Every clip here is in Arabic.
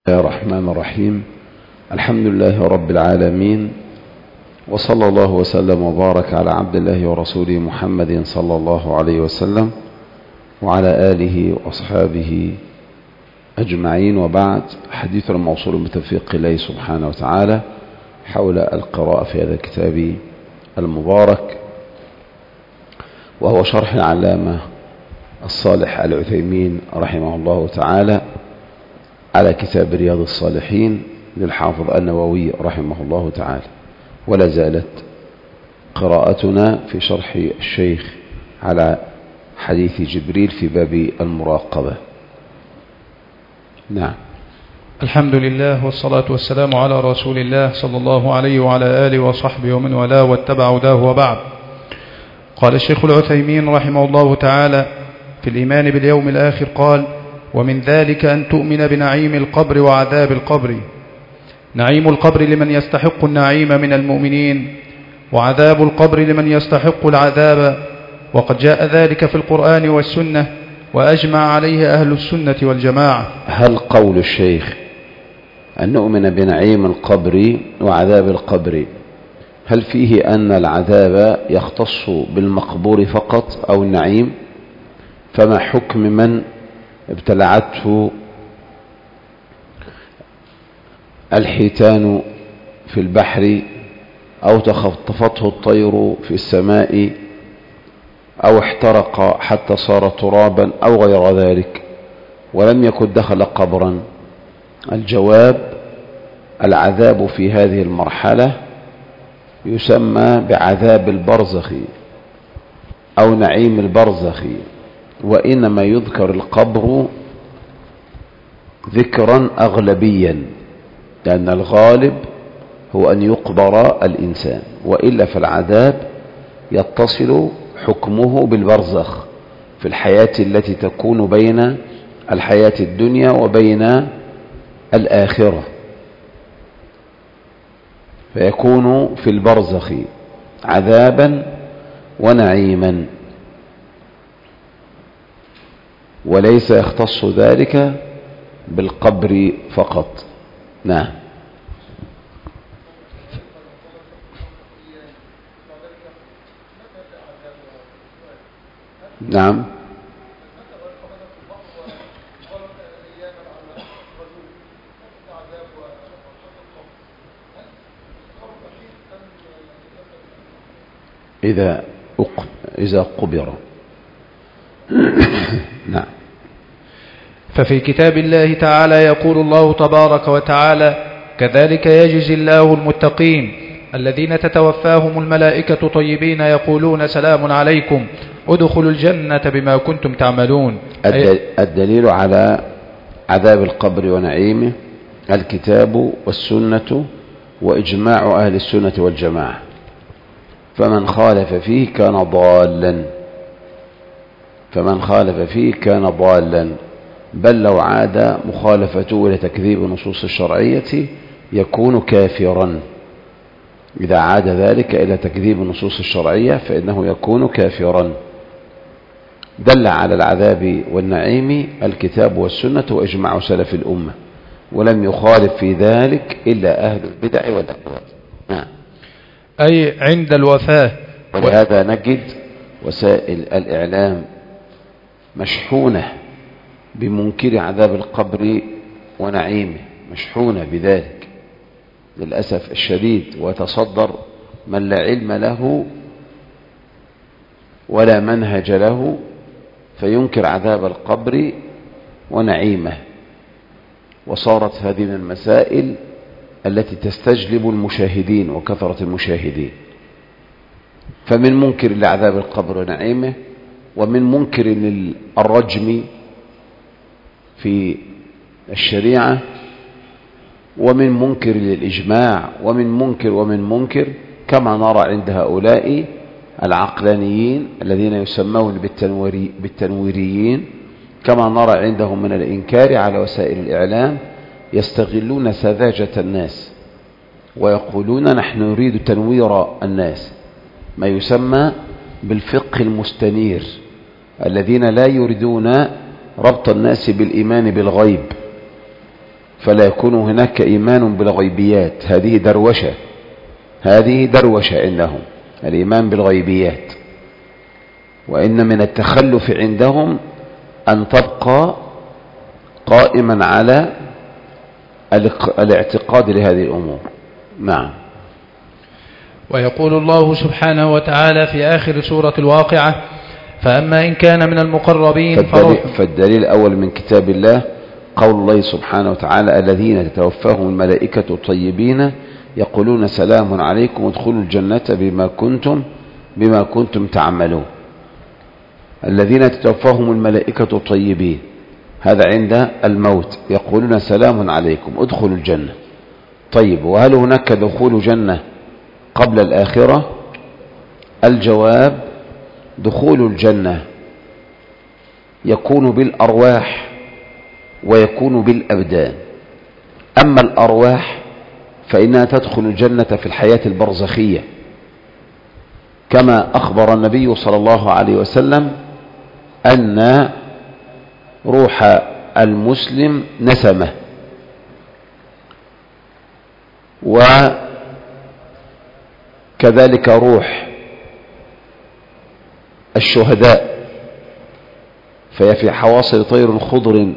الله الرحمن الرحيم. الحمد لله رب العالمين، وصلى الله وسلم وبارك على عبد الله ورسوله محمد صلى الله عليه وسلم وعلى آله وأصحابه أجمعين، وبعد. حديث الموصول بتوفيق الله سبحانه وتعالى حول القراءة في هذا الكتاب المبارك، وهو شرح العلامة الصالح العثيمين رحمه الله تعالى على كتاب رياض الصالحين للحافظ النووي رحمه الله تعالى. ولا زالت قراءتنا في شرح الشيخ على حديث جبريل في باب المراقبة. نعم. الحمد لله والصلاة والسلام على رسول الله صلى الله عليه وعلى آله وصحبه ومن والاه واتبع هداه، وبعد. قال الشيخ العثيمين رحمه الله تعالى في الإيمان باليوم الآخر، قال: ومن ذلك أن تؤمن بنعيم القبر وعذاب القبر. نعيم القبر لمن يستحق النعيم من المؤمنين، وعذاب القبر لمن يستحق العذاب، وقد جاء ذلك في القرآن والسنة، وأجمع عليه أهل السنة والجماعة. هل قول الشيخ أن نؤمن بنعيم القبر وعذاب القبر هل فيه أن العذاب يختص بالمقبور فقط أو النعيم؟ فما حكم من ابتلعته الحيتان في البحر، أو تخطفته الطير في السماء، أو احترق حتى صار ترابا أو غير ذلك ولم يكن دخل قبرا؟ الجواب: العذاب في هذه المرحلة يسمى بعذاب البرزخ أو نعيم البرزخ، وإنما يذكر القبر ذكرا أغلبيا، لأن الغالب هو أن يقبر الإنسان، وإلا فالعذاب يتصل حكمه بالبرزخ في الحياة التي تكون بين الحياة الدنيا وبين الآخرة، فيكون في البرزخ عذابا ونعيما، وليس يختص ذلك بالقبر فقط. نعم. نعم. إذا قبر. نعم. ففي كتاب الله تعالى يقول الله تبارك وتعالى: كذلك يجزي الله المتقين الذين تتوفاهم الملائكة طيبين يقولون سلام عليكم ادخلوا الجنة بما كنتم تعملون. الدليل على عذاب القبر ونعيمه الكتاب والسنة وإجماع أهل السنة والجماعة، فمن خالف فيه كان ضالا، بل لو عاد مخالفته إلى تكذيب النصوص الشرعية يكون كافرا. إذا عاد ذلك إلى تكذيب النصوص الشرعية فإنه يكون كافرا. دل على العذاب والنعيم الكتاب والسنة وإجماع سلف الأمة، ولم يخالف في ذلك إلا أهل البدع والأهواء. نعم. أي عند الوفاة. ولهذا نجد وسائل الإعلام مشحونة بمنكر عذاب القبر ونعيمه، مشحونة بذلك للأسف الشديد، وتصدر من لا علم له ولا منهج له فينكر عذاب القبر ونعيمه، وصارت هذه من المسائل التي تستجلب المشاهدين وكثرة المشاهدين. فمن منكر لعذاب القبر ونعيمه، ومن منكر للرجم في الشريعة، ومن منكر للإجماع، ومن منكر كما نرى عند هؤلاء العقلانيين الذين يسمون بالتنويريين، كما نرى عندهم من الإنكار على وسائل الإعلام. يستغلون سذاجة الناس ويقولون نحن نريد تنوير الناس، ما يسمى بالفقه المستنير، الذين لا يريدون ربط الناس بالإيمان بالغيب، فلا يكون هناك إيمان بالغيبيات. هذه دروشة عندهم الإيمان بالغيبيات. وإن من التخلف عندهم أن تبقى قائما على الاعتقاد لهذه الأمور. نعم. ويقول الله سبحانه وتعالى في آخر سورة الواقعة: فأما إن كان من المقربين فالدليل الأول من كتاب الله قول الله سبحانه وتعالى: الذين تتوفاهم الملائكة طيبين يقولون سلام عليكم ادخلوا الجنة بما كنتم تعملون. الذين تتوفاهم الملائكة طيبين، هذا عند الموت، يقولون سلام عليكم ادخلوا الجنة. طيب، وهل هناك دخول جنة قبل الآخرة؟ الجواب: دخول الجنة يكون بالأرواح ويكون بالأبدان. أما الأرواح فإنها تدخل الجنة في الحياة البرزخية، كما أخبر النبي صلى الله عليه وسلم أن روح المسلم نسمة، وكذلك روح الشهداء فهي في حواصل طير خضر.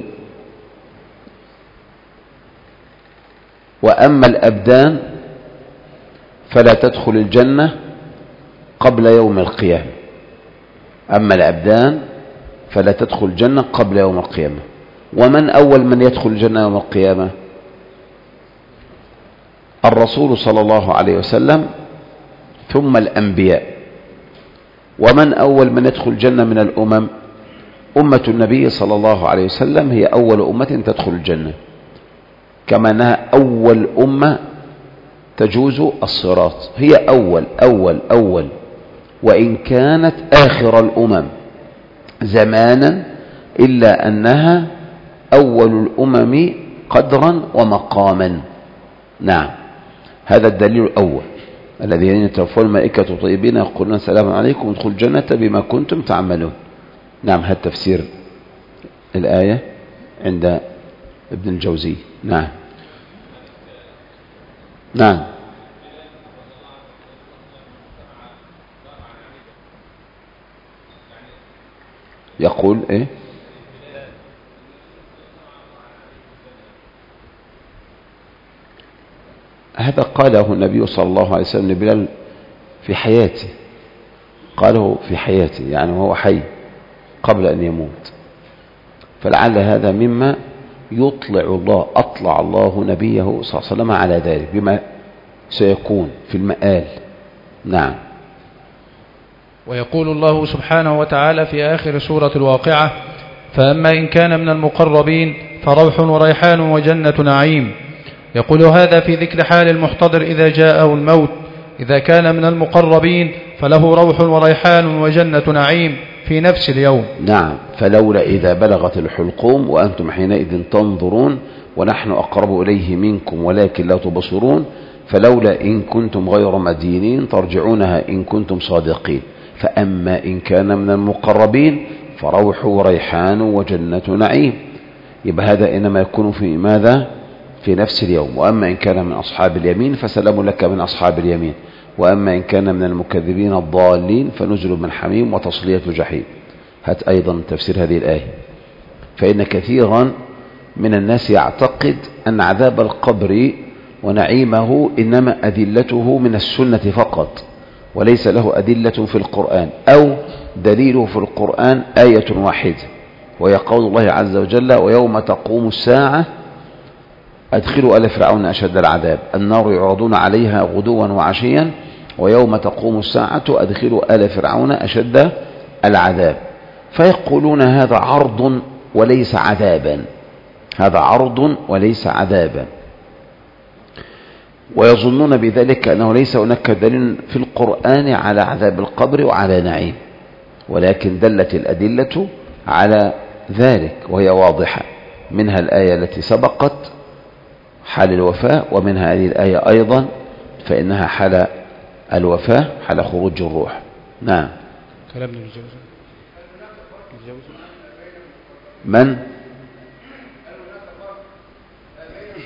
وأما الأبدان فلا تدخل الجنة قبل يوم القيامة. أما الأبدان فلا تدخل الجنة قبل يوم القيامة. ومن أول من يدخل الجنة يوم القيامة؟ الرسول صلى الله عليه وسلم، ثم الأنبياء. ومن أول من يدخل الجنة من الأمم؟ أمة النبي صلى الله عليه وسلم هي أول أمة تدخل الجنة، كما أنها أول أمة تجوز الصراط. هي أول وإن كانت آخر الأمم زمانا، إلا أنها أول الأمم قدرا ومقاما. نعم، هذا الدليل الأول: الذين يتوفون الملائكة طيبين يقولون سلام عليكم ادخلوا الجنة بما كنتم تعملون. نعم، هذا تفسير الآية عند ابن الجوزي. نعم. يقول إيه؟ هذا قاله النبي صلى الله عليه وسلم لبلال في حياته، قاله في حياته يعني وهو حي قبل أن يموت. فلعل هذا مما أطلع الله نبيه صلى الله عليه وسلم على ذلك بما سيكون في المآل. نعم. ويقول الله سبحانه وتعالى في آخر سورة الواقعة: فأما إن كان من المقربين فروح وريحان وجنة نعيم. يقول هذا في ذكر حال المحتضر إذا جاءه الموت. إذا كان من المقربين فله روح وريحان وجنة نعيم في نفس اليوم. نعم. فلولا إذا بلغت الحلقوم وأنتم حينئذ تنظرون ونحن أقرب إليه منكم ولكن لا تبصرون فلولا إن كنتم غير مدينين ترجعونها إن كنتم صادقين. فأما إن كان من المقربين فروح وريحان وجنة نعيم. يبقى هذا إنما يكون في ماذا؟ في نفس اليوم. وأما إن كان من أصحاب اليمين فسلام لك من أصحاب اليمين. وأما إن كان من المكذبين الضالين فنزل من حميم وتصلية جحيم. هات أيضا تفسير هذه الآية. فإن كثيرا من الناس يعتقد أن عذاب القبر ونعيمه إنما أدلته من السنة فقط وليس له أدلة في القرآن، أو دليله في القرآن آية واحدة وهي قول الله عز وجل: ويوم تقوم الساعة أدخلوا آل فرعون أشد العذاب النار يعرضون عليها غدوا وعشيا ويوم تقوم الساعة أدخلوا آل فرعون أشد العذاب. فيقولون هذا عرض وليس عذابا، هذا عرض وليس عذابا، ويظنون بذلك أنه ليس هناك دليل في القرآن على عذاب القبر وعلى نعيم، ولكن دلت الأدلة على ذلك وهي واضحة. منها الآية التي سبقت حال الوفاة، ومنها هذه الآية أيضا فإنها حال الوفاة، حال خروج الروح. نعم. كلام ابن الجوزي. من؟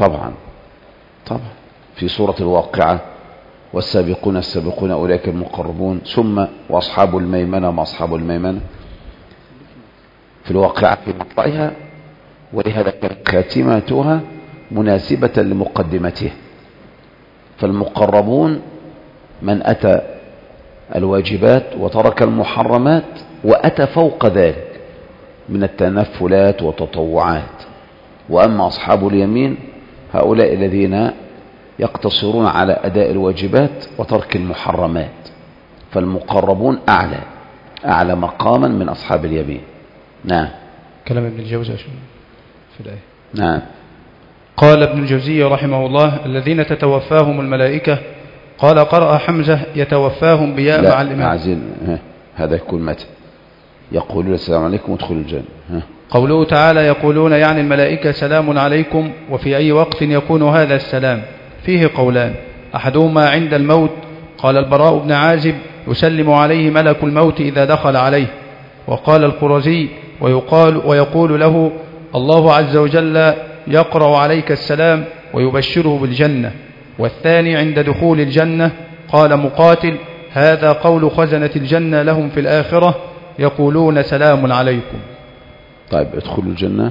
طبعا في سورة الواقعة والسابقون السابقون أولئك المقربون، ثم وأصحاب الميمنة ما أصحاب الميمنة في الواقعة في مطلعها، ولهذا كانت خاتمتها مناسبة لمقدمته. فالمقربون من أتى الواجبات وترك المحرمات وأتى فوق ذلك من التنفلات والتطوعات. وأما أصحاب اليمين هؤلاء الذين يقتصرون على أداء الواجبات وترك المحرمات. فالمقربون أعلى مقاما من أصحاب اليمين. نعم. كلام ابن الجوزي في الآية. نعم. قال ابن الجوزي رحمه الله: الذين تتوفاهم الملائكة. قال قرأ حمزة يتوفاهم بياء مع الإمام. عزيز هذا يكون متى؟ يقولون السلام عليكم وادخلوا الجنة. قوله تعالى يقولون يعني الملائكة سلام عليكم، وفي أي وقت يكون هذا السلام؟ فيه قولان، أحدهما عند الموت. قال البراء بن عازب: يسلم عليه ملك الموت إذا دخل عليه. وقال القرزي: ويقول له الله عز وجل يقرأ عليك السلام ويبشره بالجنة. والثاني عند دخول الجنة. قال مقاتل: هذا قول خزنة الجنة لهم في الآخرة، يقولون سلام عليكم. طيب ادخلوا الجنة.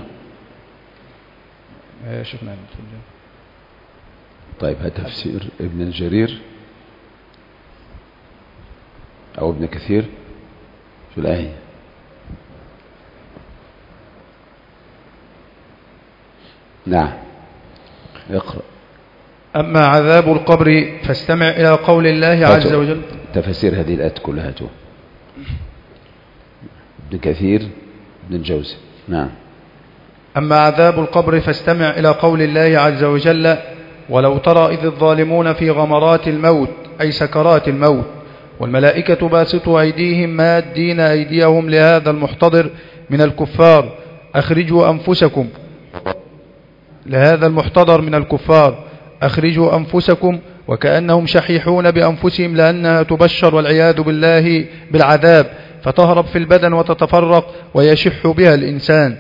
شفنا ندخل الجنة. طيب هذا تفسير ابن الجرير أو ابن كثير في الآية. نعم اقرأ. أما عذاب القبر فاستمع إلى قول الله عز وجل. تفسير هذه الآيات كلها ابن كثير ابن الجوزي. نعم. أما عذاب القبر فاستمع إلى قول الله عز وجل: ولو ترى إذ الظالمون في غمرات الموت، أي سكرات الموت، والملائكة باسطوا أيديهم مادين أيديهم لهذا المحتضر من الكفار، أخرجوا أنفسكم. لهذا المحتضر من الكفار أخرجوا أنفسكم، وكأنهم شحيحون بأنفسهم لأنها تبشر والعياذ بالله بالعذاب، فتهرب في البدن وتتفرق ويشح بها الإنسان.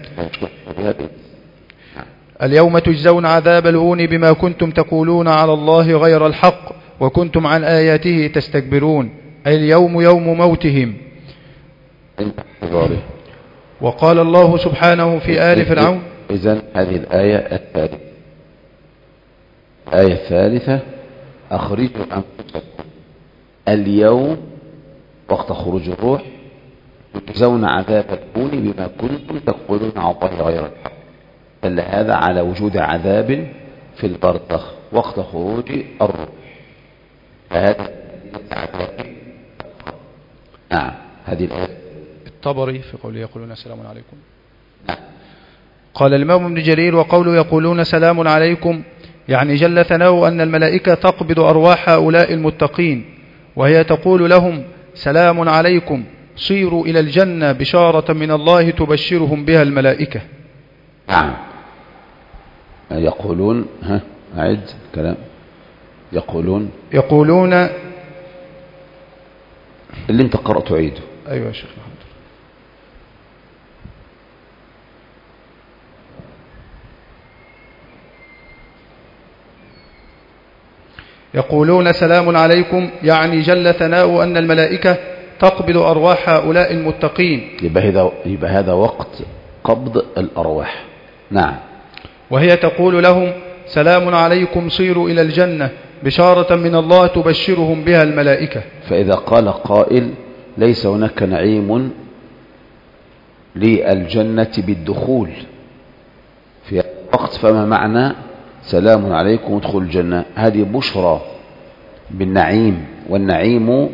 اليوم تجزون عذاب الهون بما كنتم تقولون على الله غير الحق وكنتم عن آياته تستكبرون، أي اليوم يوم موتهم. وقال الله سبحانه في آل فرعون. إذن هذه الآية الثالثة أخرجوا أنفسكم اليوم وقت خروج الروح تجزون عذاب الهون بما كنتم تقولون على الله غير الحق، دل هذا على وجود عذاب في البرزخ وقت خروج الروح. فهذا عذاب. نعم. هذه الآية الطبري في قوله يقولون سلام عليكم. نعم. قال الإمام ابن جرير: وقوله يقولون سلام عليكم يعني جل ثناؤه أن الملائكة تقبض أرواح هؤلاء المتقين، وهي تقول لهم سلام عليكم صيروا إلى الجنة بشارة من الله تبشرهم بها الملائكة. نعم. يقولون أعد كلام. يقولون اللي انت قرأته عيده. أيوة يا شيخ محمد. يقولون سلام عليكم يعني جل ثناؤه أن الملائكة تقبض أرواح هؤلاء المتقين. يبقى هذا وقت قبض الأرواح. نعم. وهي تقول لهم سلام عليكم صيروا إلى الجنة بشارة من الله تبشرهم بها الملائكة. فإذا قال قائل ليس هناك نعيم للجنة بالدخول في وقت، فما معنى سلام عليكم ادخلوا الجنة؟ هذه بشرى بالنعيم، والنعيم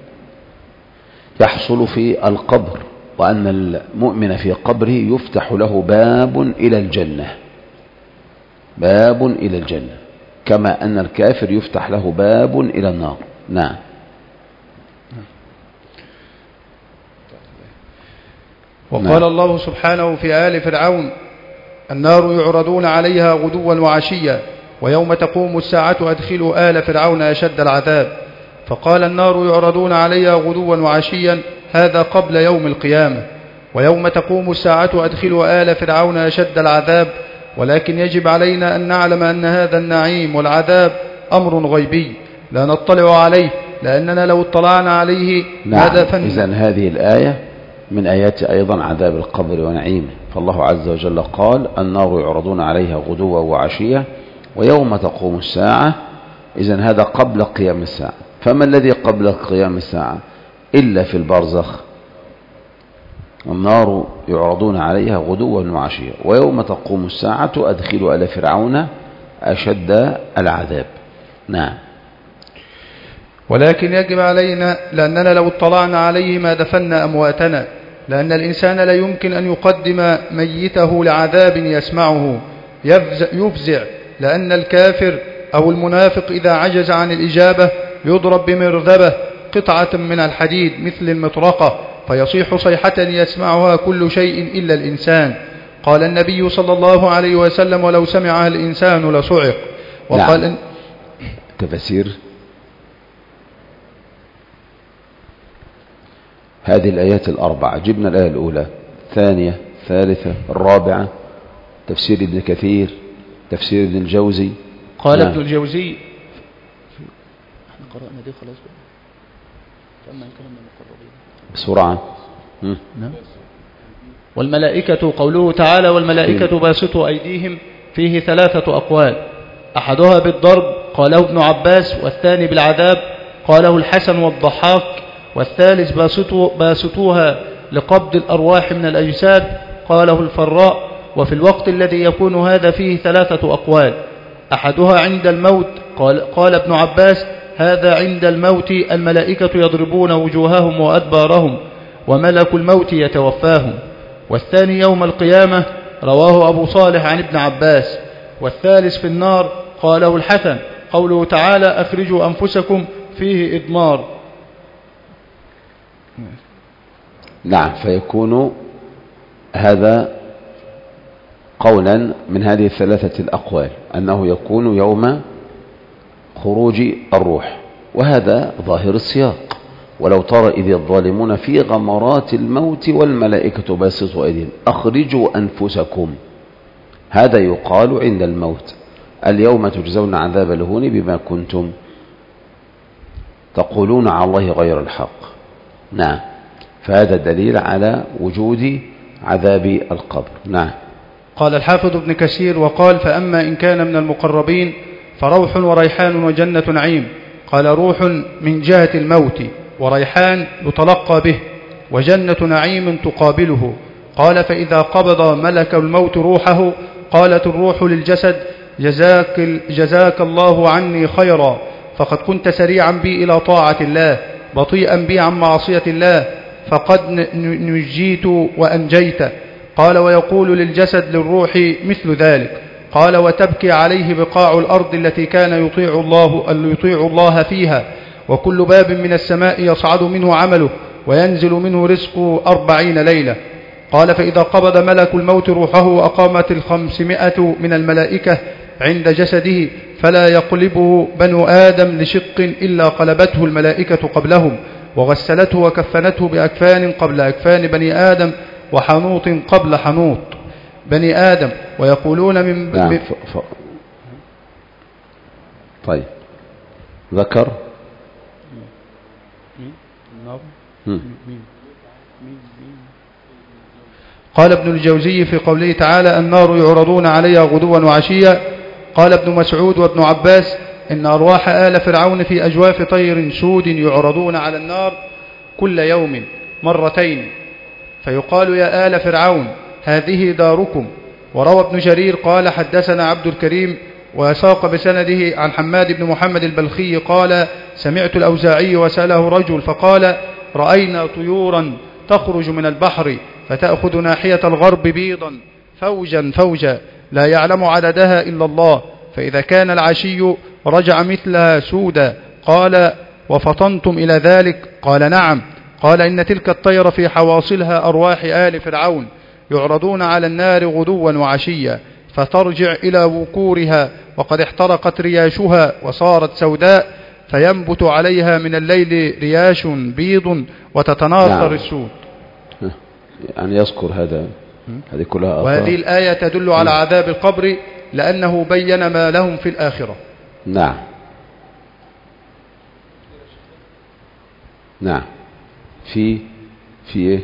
يحصل في القبر، وأن المؤمن في قبره يفتح له باب إلى الجنة، باب إلى الجنة، كما أن الكافر يفتح له باب إلى النار. نعم. وقال الله سبحانه في آل فرعون: النار يعرضون عليها غدوا وعشيا ويوم تقوم الساعة أدخلوا آل فرعون أشد العذاب. فقال النار يعرضون عليها غدوا وعشيا هذا قبل يوم القيامة، ويوم تقوم الساعة أدخلوا آل فرعون أشد العذاب ولكن يجب علينا أن نعلم أن هذا النعيم والعذاب أمر غيبي لا نطلع عليه، لأننا لو اطلعنا عليه إذن هذه الآية من آيات أيضا عذاب القبر ونعيمه. فالله عز وجل قال النار يعرضون عليها غدوا وعشية ويوم تقوم الساعة. إذن هذا قبل قيام الساعة. فما الذي قبل قيام الساعة إلا في البرزخ؟ النار يعرضون عليها غدوا وعشية ويوم تقوم الساعة أدخلوا آل فرعون أشد العذاب. نعم. ولكن يجب علينا لأننا لو اطلعنا عليه ما دفنا أمواتنا، لأن الإنسان لا يمكن أن يقدم ميته لعذاب يسمعه يفزع، لأن الكافر أو المنافق إذا عجز عن الإجابة يضرب بمرذبة قطعة من الحديد مثل المطرقة فيصيح صيحة يسمعها كل شيء إلا الإنسان. قال النبي صلى الله عليه وسلم ولو سمعها الإنسان لصعق. وقال نعم. تفسير هذه الآيات الأربعة. جبنا الآية الأولى، الثانية، الثالثة، الرابعة، تفسير ابن كثير، تفسير ابن الجوزي. قال ابن الجوزي احنا قرأنا دي خلاص كما كلام المقربين بسرعة. نعم. والملائكة قوله تعالى والملائكة باسطوا أيديهم فيه 3 أقوال، أحدها بالضرب قاله ابن عباس، والثاني بالعذاب قاله الحسن والضحاك، والثالث باسطوها لقبض الأرواح من الأجساد قاله الفراء. وفي الوقت الذي يكون هذا فيه 3 أقوال، أحدها عند الموت قال ابن عباس هذا عند الموت الملائكة يضربون وجوههم وأدبارهم وملك الموت يتوفاهم، والثاني يوم القيامة رواه أبو صالح عن ابن عباس، والثالث في النار قاله الحسن قوله تعالى أخرجوا أنفسكم فيه إضمار. نعم. فيكون هذا قولا من هذه 3 الأقوال أنه يكون يوم خروج الروح، وهذا ظاهر السياق. ولو ترى إذ الظالمون في غمرات الموت والملائكة باسطوا أيديهم أخرجوا أنفسكم، هذا يقال عند الموت. اليوم تجزون عذاب الهون بما كنتم تقولون على الله غير الحق. نعم. فهذا دليل على وجود عذاب القبر. نعم. قال الحافظ ابن كثير وقال فأما إن كان من المقربين فروح وريحان وجنة نعيم. قال روح من جهة الموت، وريحان يتلقى به، وجنة نعيم تقابله. قال فإذا قبض ملك الموت روحه قالت الروح للجسد جزاك الله عني خيرا، فقد كنت سريعا بي إلى طاعة الله بطيئا بي عن معصية الله، فقد نجيت وأنجيت. قال ويقول للجسد للروح مثل ذلك. قال وتبكي عليه بقاع الأرض التي كان يطيع الله فيها، وكل باب من السماء يصعد منه عمله وينزل منه رزق 40 ليلة. قال فإذا قبض ملك الموت روحه وأقامت 500 من الملائكة عند جسده فلا يقلبه بنو آدم لشق إلا قلبته الملائكة قبلهم، وغسلته وكفنته بأكفان قبل أكفان بني آدم وحنوط قبل حنوط بني آدم، ويقولون من نعم. طيب ذكر قال ابن الجوزي في قوله تعالى النار يعرضون عليها غدوا وعشيا. قال ابن مسعود وابن عباس إن أرواح آل فرعون في أجواف طير سود يعرضون على النار كل يوم مرتين، فيقال يا آل فرعون هذه داركم. وروى ابن جرير قال حدثنا عبد الكريم وساق بسنده عن حماد بن محمد البلخي قال سمعت الأوزاعي وسأله رجل فقال رأينا طيورا تخرج من البحر فتأخذ ناحية الغرب بيضا فوجا فوجا لا يعلم عددها إلا الله، فإذا كان العشي رجع مثلها سودا. قال وفطنتم إلى ذلك؟ قال نعم. قال إن تلك الطير في حواصلها أرواح آل فرعون يعرضون على النار غدوا وعشيا فترجع إلى وكورها وقد احترقت رياشها وصارت سوداء، فينبت عليها من الليل رياش بيض وتتناثر السود. يعني يذكر هذا هذه كلها آثار. وهذه الآية تدل على عذاب القبر لأنه بين ما لهم في الآخرة. نعم نعم. في إيه؟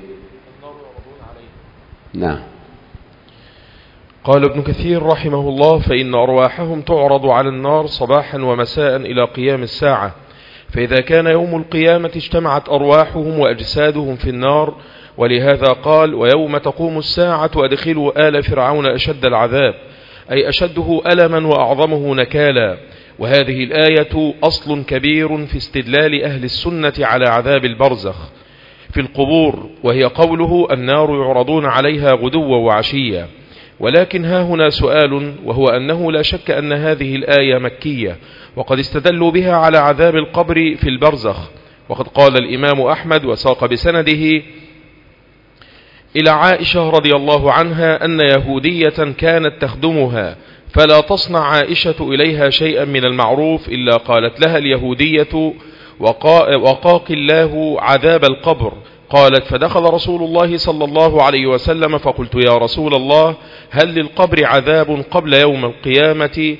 نعم. قال ابن كثير رحمه الله: فإن أرواحهم تعرض على النار صباحا ومساء إلى قيام الساعة، فإذا كان يوم القيامة اجتمعت أرواحهم وأجسادهم في النار، ولهذا قال: ويوم تقوم الساعة أدخلوا آل فرعون أشد العذاب، أي أشده ألما وأعظمه نكالا. وهذه الآية أصل كبير في استدلال أهل السنة على عذاب البرزخ في القبور، وهي قوله: النار يعرضون عليها غدوا وعشيا. ولكن ها هنا سؤال، وهو أنه لا شك أن هذه الآية مكية، وقد استدلوا بها على عذاب القبر في البرزخ. وقد قال الإمام أحمد وساق بسنده إلى عائشة رضي الله عنها أن يهودية كانت تخدمها، فلا تصنع عائشة إليها شيئا من المعروف إلا قالت لها اليهودية: وقاك الله عذاب القبر. قالت: فدخل رسول الله صلى الله عليه وسلم فقلت: يا رسول الله، هل للقبر عذاب قبل يوم القيامة؟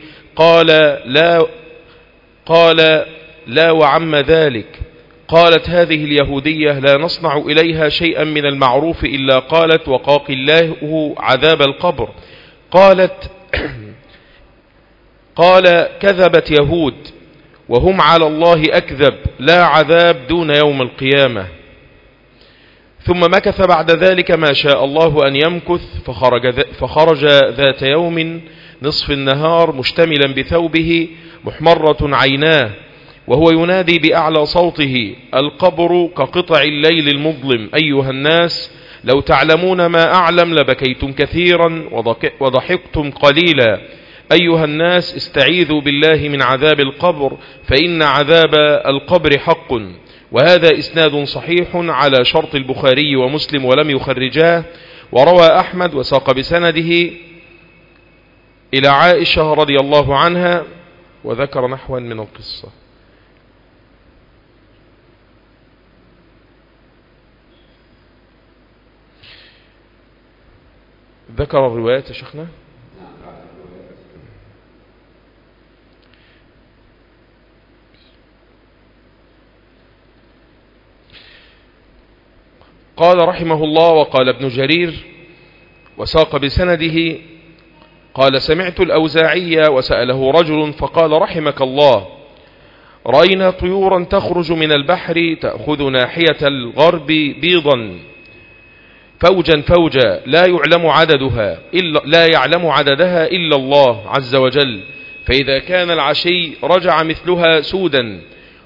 قال لا وعم ذلك. قالت هذه اليهودية: لا نصنع إليها شيئا من المعروف إلا قالت: وقاك الله عذاب القبر. قال: كذبت يهود، وهم على الله أكذب، لا عذاب دون يوم القيامة. ثم مكث بعد ذلك ما شاء الله أن يمكث، فخرج ذات يوم نصف النهار مشتملا بثوبه محمرة عيناه، وهو ينادي بأعلى صوته: القبر كقطع الليل المظلم، أيها الناس لو تعلمون ما أعلم لبكيتم كثيرا وضحكتم قليلا. أيها الناس استعيذوا بالله من عذاب القبر، فإن عذاب القبر حق. وهذا إسناد صحيح على شرط البخاري ومسلم ولم يخرجاه. وروى أحمد وساق بسنده إلى عائشة رضي الله عنها وذكر نحوا من القصة. ذكر الرواية يا شيخنا. قال رحمه الله: وقال ابن جرير وساق بسنده قال: سمعت الأوزاعي وسأله رجل فقال: رحمك الله، رأينا طيورا تخرج من البحر تأخذ ناحية الغرب بيضا فوجا فوجا لا يعلم عددها إلا الله عز وجل، فإذا كان العشي رجع مثلها سودا.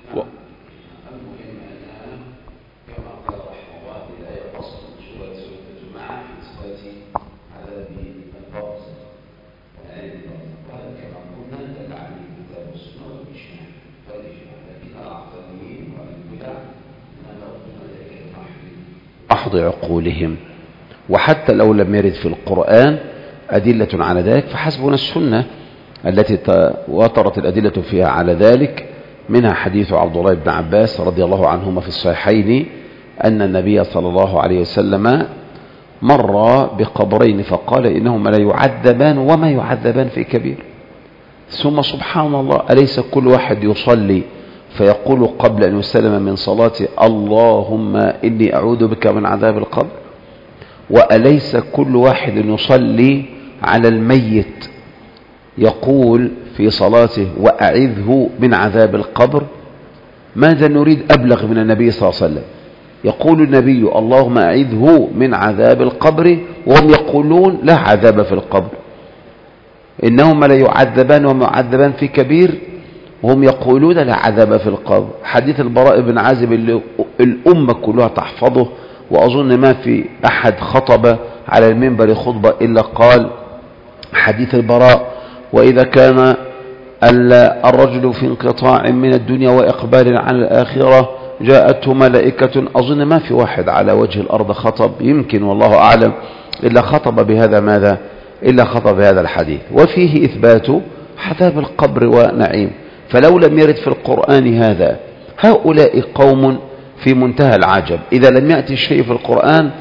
محض عقولهم. وحتى لو لم يرد في القرآن أدلة على ذلك فحسبنا السنة التي تواترت الأدلة فيها على ذلك، منها حديث عبد الله بن عباس رضي الله عنهما في الصحيحين أن النبي صلى الله عليه وسلم مر بقبرين فقال: إنهما لا يعذبان وما يعذبان في كبير. ثم سبحان الله، أليس كل واحد يصلي فيقول قبل أن يسلم من صلاته: اللهم إني أعوذ بك من عذاب القبر؟ وأليس كل واحد يصلي على الميت يقول في صلاته: وأعذه من عذاب القبر؟ ماذا نريد أبلغ من النبي صلى الله عليه وسلم؟ يقول النبي: اللهم أعذه من عذاب القبر، وهم يقولون لا عذاب في القبر. إنهما لا يعذبان وما يعذبان في كبير، وهم يقولون لا عذاب في القبر. حديث البراء بن عازب اللي الأمة كلها تحفظه، وأظن ما في أحد خطب على المنبر خطبة إلا قال حديث البراء: وإذا كان الرجل في انقطاع من الدنيا وإقبال على الآخرة جاءته ملائكة. أظن ما في واحد على وجه الأرض خطب، يمكن والله أعلم، إلا خطب بهذا ماذا؟ إلا خطب بهذا الحديث، وفيه إثبات عذاب القبر ونعيم. فلو لم يرد في القرآن هذا، هؤلاء قوم في منتهى العجب. إذا لم يأتي الشيء في القرآن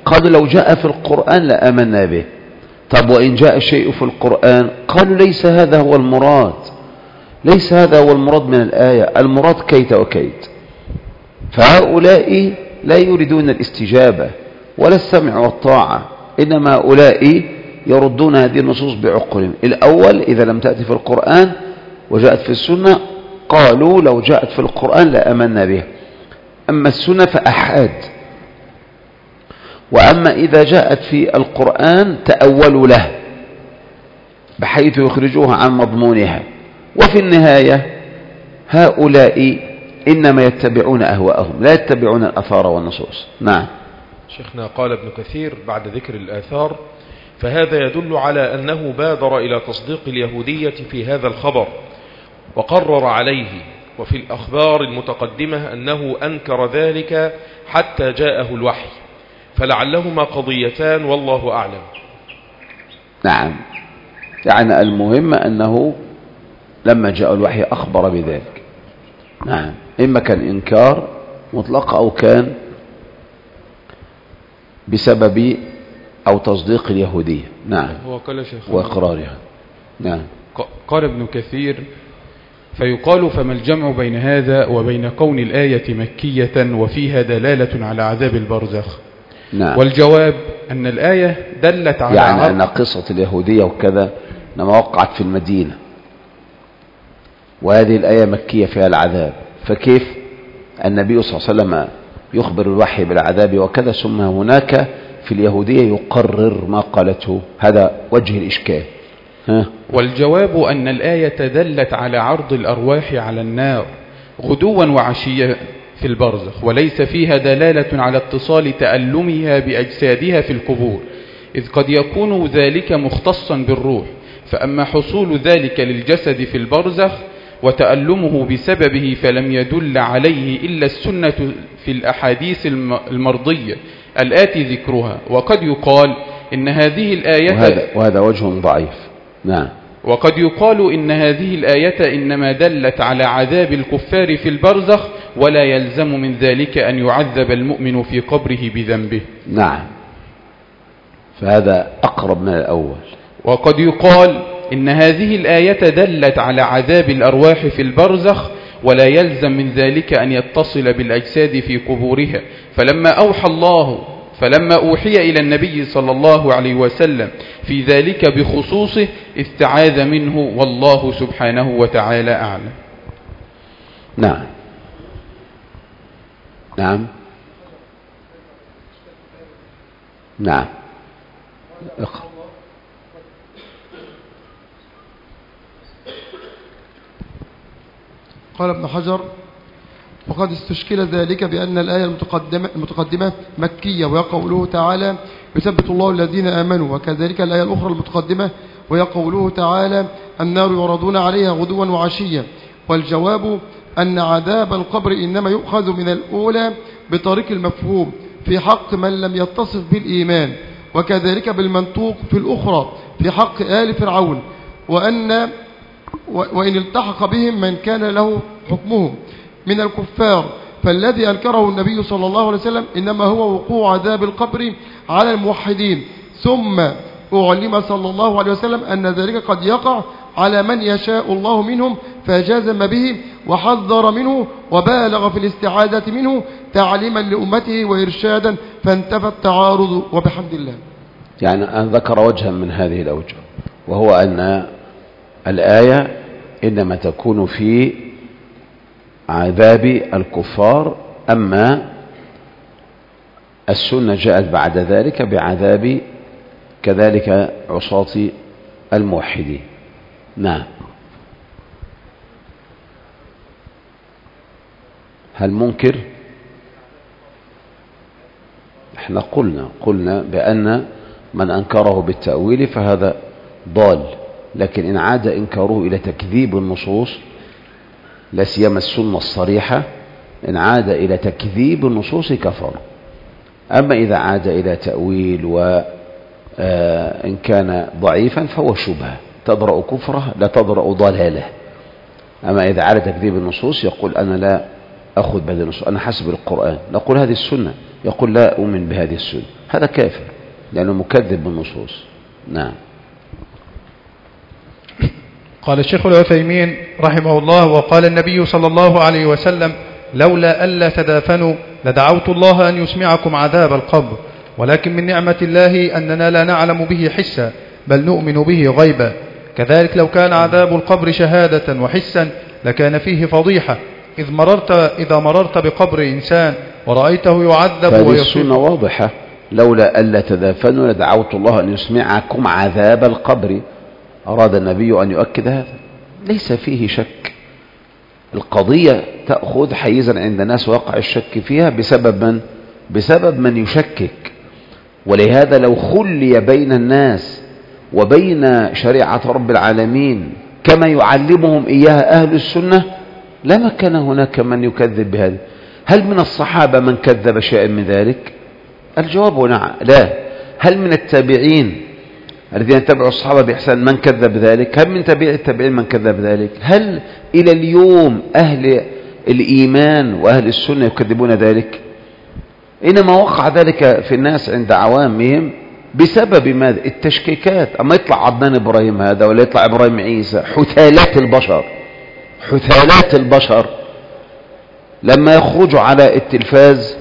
قالوا لو جاء في القرآن لآمنا به. طب وإن جاء شيء في القرآن؟ قالوا ليس هذا هو المراد، ليس هذا هو المراد من الآية، المراد كيت وكيت. فهؤلاء لا يريدون الاستجابة ولا السمع والطاعة، إنما هؤلاء يردون هذه النصوص بعقولهم. الأول إذا لم تأتي في القرآن وجاءت في السنة قالوا لو جاءت في القرآن لآمنا بها. أما السنة فأحاد، وأما إذا جاءت في القرآن تأولوا له بحيث يخرجوها عن مضمونها. وفي النهاية هؤلاء إنما يتبعون أهواءهم لا يتبعون الأثار والنصوص. نعم. شيخنا قال ابن كثير بعد ذكر الآثار: فهذا يدل على أنه بادر إلى تصديق اليهودية في هذا الخبر وقرر عليه، وفي الأخبار المتقدمة أنه أنكر ذلك حتى جاءه الوحي، فلعلهما قضيتان والله أعلم. نعم، يعني المهم أنه لما جاء الوحي أخبر بذلك. نعم، إما كان إنكار مطلق أو كان بسبب أو تصديق اليهودية. نعم، هو قال شيخ وإقرارها. نعم. قال ابن كثير: فيقال فما الجمع بين هذا وبين كون الآية مكية وفيها دلالة على عذاب البرزخ؟ نعم. والجواب أن الآية دلت على يعني أن قصة اليهودية وكذا لما وقعت في المدينة، وهذه الآية مكية فيها العذاب، فكيف النبي صلى الله عليه وسلم يخبر الوحي بالعذاب وكذا ثم هناك في اليهودية يقرر ما قالته؟ هذا وجه الإشكال. والجواب أن الآية دلت على عرض الأرواح على النار غدوا وعشيا في البرزخ، وليس فيها دلالة على اتصال تألمها بأجسادها في القبور، إذ قد يكون ذلك مختصا بالروح. فأما حصول ذلك للجسد في البرزخ وتألمه بسببه فلم يدل عليه إلا السنة في الأحاديث المرضية الآتي ذكرها. وقد يقال إن هذه الآية وهذا وجه ضعيف. نعم. وقد يقال إن هذه الآية إنما دلت على عذاب الكفار في البرزخ، ولا يلزم من ذلك أن يعذب المؤمن في قبره بذنبه. نعم، فهذا أقرب من الأول. وقد يقال إن هذه الآية دلت على عذاب الأرواح في البرزخ، ولا يلزم من ذلك أن يتصل بالأجساد في قبورها. فلما أوحي إلى النبي صلى الله عليه وسلم في ذلك بخصوصه استعاذ منه، والله سبحانه وتعالى أعلم. نعم. نعم. نعم. قال ابن حجر: وقد استشكل ذلك بأن الآية المتقدمة مكية، وهي قوله تعالى: يثبت الله الذين آمنوا، وكذلك الآية الأخرى المتقدمة وهي قوله تعالى: النار يعرضون عليها غدوا وعشيا. والجواب أن عذاب القبر إنما يؤخذ من الأولى بطريق المفهوم في حق من لم يتصف بالإيمان، وكذلك بالمنطوق في الأخرى في حق آل فرعون، وإن التحق بهم من كان له حكمهم من الكفار، فالذي أنكره النبي صلى الله عليه وسلم إنما هو وقوع عذاب القبر على الموحدين، ثم أعلم صلى الله عليه وسلم أن ذلك قد يقع على من يشاء الله منهم، فجازم به وحذر منه وبالغ في الاستعاذة منه تعليما لأمته وإرشادا، فانتفى التعارض وبحمد الله. يعني ذكر وجها من هذه الأوجه، وهو أن الآية إنما تكون في عذاب الكفار، أما السنة جاءت بعد ذلك بعذاب كذلك عصاة الموحدين. نعم. هل منكر؟ احنا قلنا بأن من أنكره بالتأويل فهذا ضال، لكن إن عاد إنكاره إلى تكذيب النصوص لا سيما السنة الصريحة، إن عاد إلى تكذيب النصوص كفر. أما إذا عاد إلى تأويل وإن كان ضعيفا فهو شبهة تضرأ كفره لا تضرأ ضلاله. أما إذا عاد تكذيب النصوص يقول أنا لا أخذ بهذه النصوص، أنا حسب القرآن، نقول هذه السنة يقول لا أؤمن بهذه السنة، هذا كافر لأنه مكذب بالنصوص. نعم. قال الشيخ العثيمين رحمه الله: وقال النبي صلى الله عليه وسلم: لولا ألا تدافنوا لدعوت الله أن يسمعكم عذاب القبر، ولكن من نعمة الله أننا لا نعلم به حسا بل نؤمن به غيبا. كذلك لو كان عذاب القبر شهادة وحسا لكان فيه فضيحة، إذا مررت بقبر إنسان ورأيته يعذب هذه السنة واضحة: لولا ألا تدافنوا لدعوت الله أن يسمعكم عذاب القبر. أراد النبي أن يؤكد هذا، ليس فيه شك. القضية تأخذ حيزا عند الناس وقع الشك فيها بسبب من يشكك. ولهذا لو خلي بين الناس وبين شريعة رب العالمين كما يعلمهم إياها أهل السنة لما كان هناك من يكذب بهذا. هل من الصحابة من كذب شيئا من ذلك؟ الجواب نعم، لا. هل من التابعين الذين تبعوا الصحابة بإحسان من كذب ذلك؟ هل من تابعي التابعين من كذب ذلك؟ هل إلى اليوم أهل الإيمان وأهل السنة يكذبون ذلك؟ إنما وقع ذلك في الناس عند عوامهم بسبب ماذا؟ التشكيكات. أما يطلع عدنان إبراهيم هذا ولا يطلع إبراهيم عيسى، حثالات البشر لما يخرجوا على التلفاز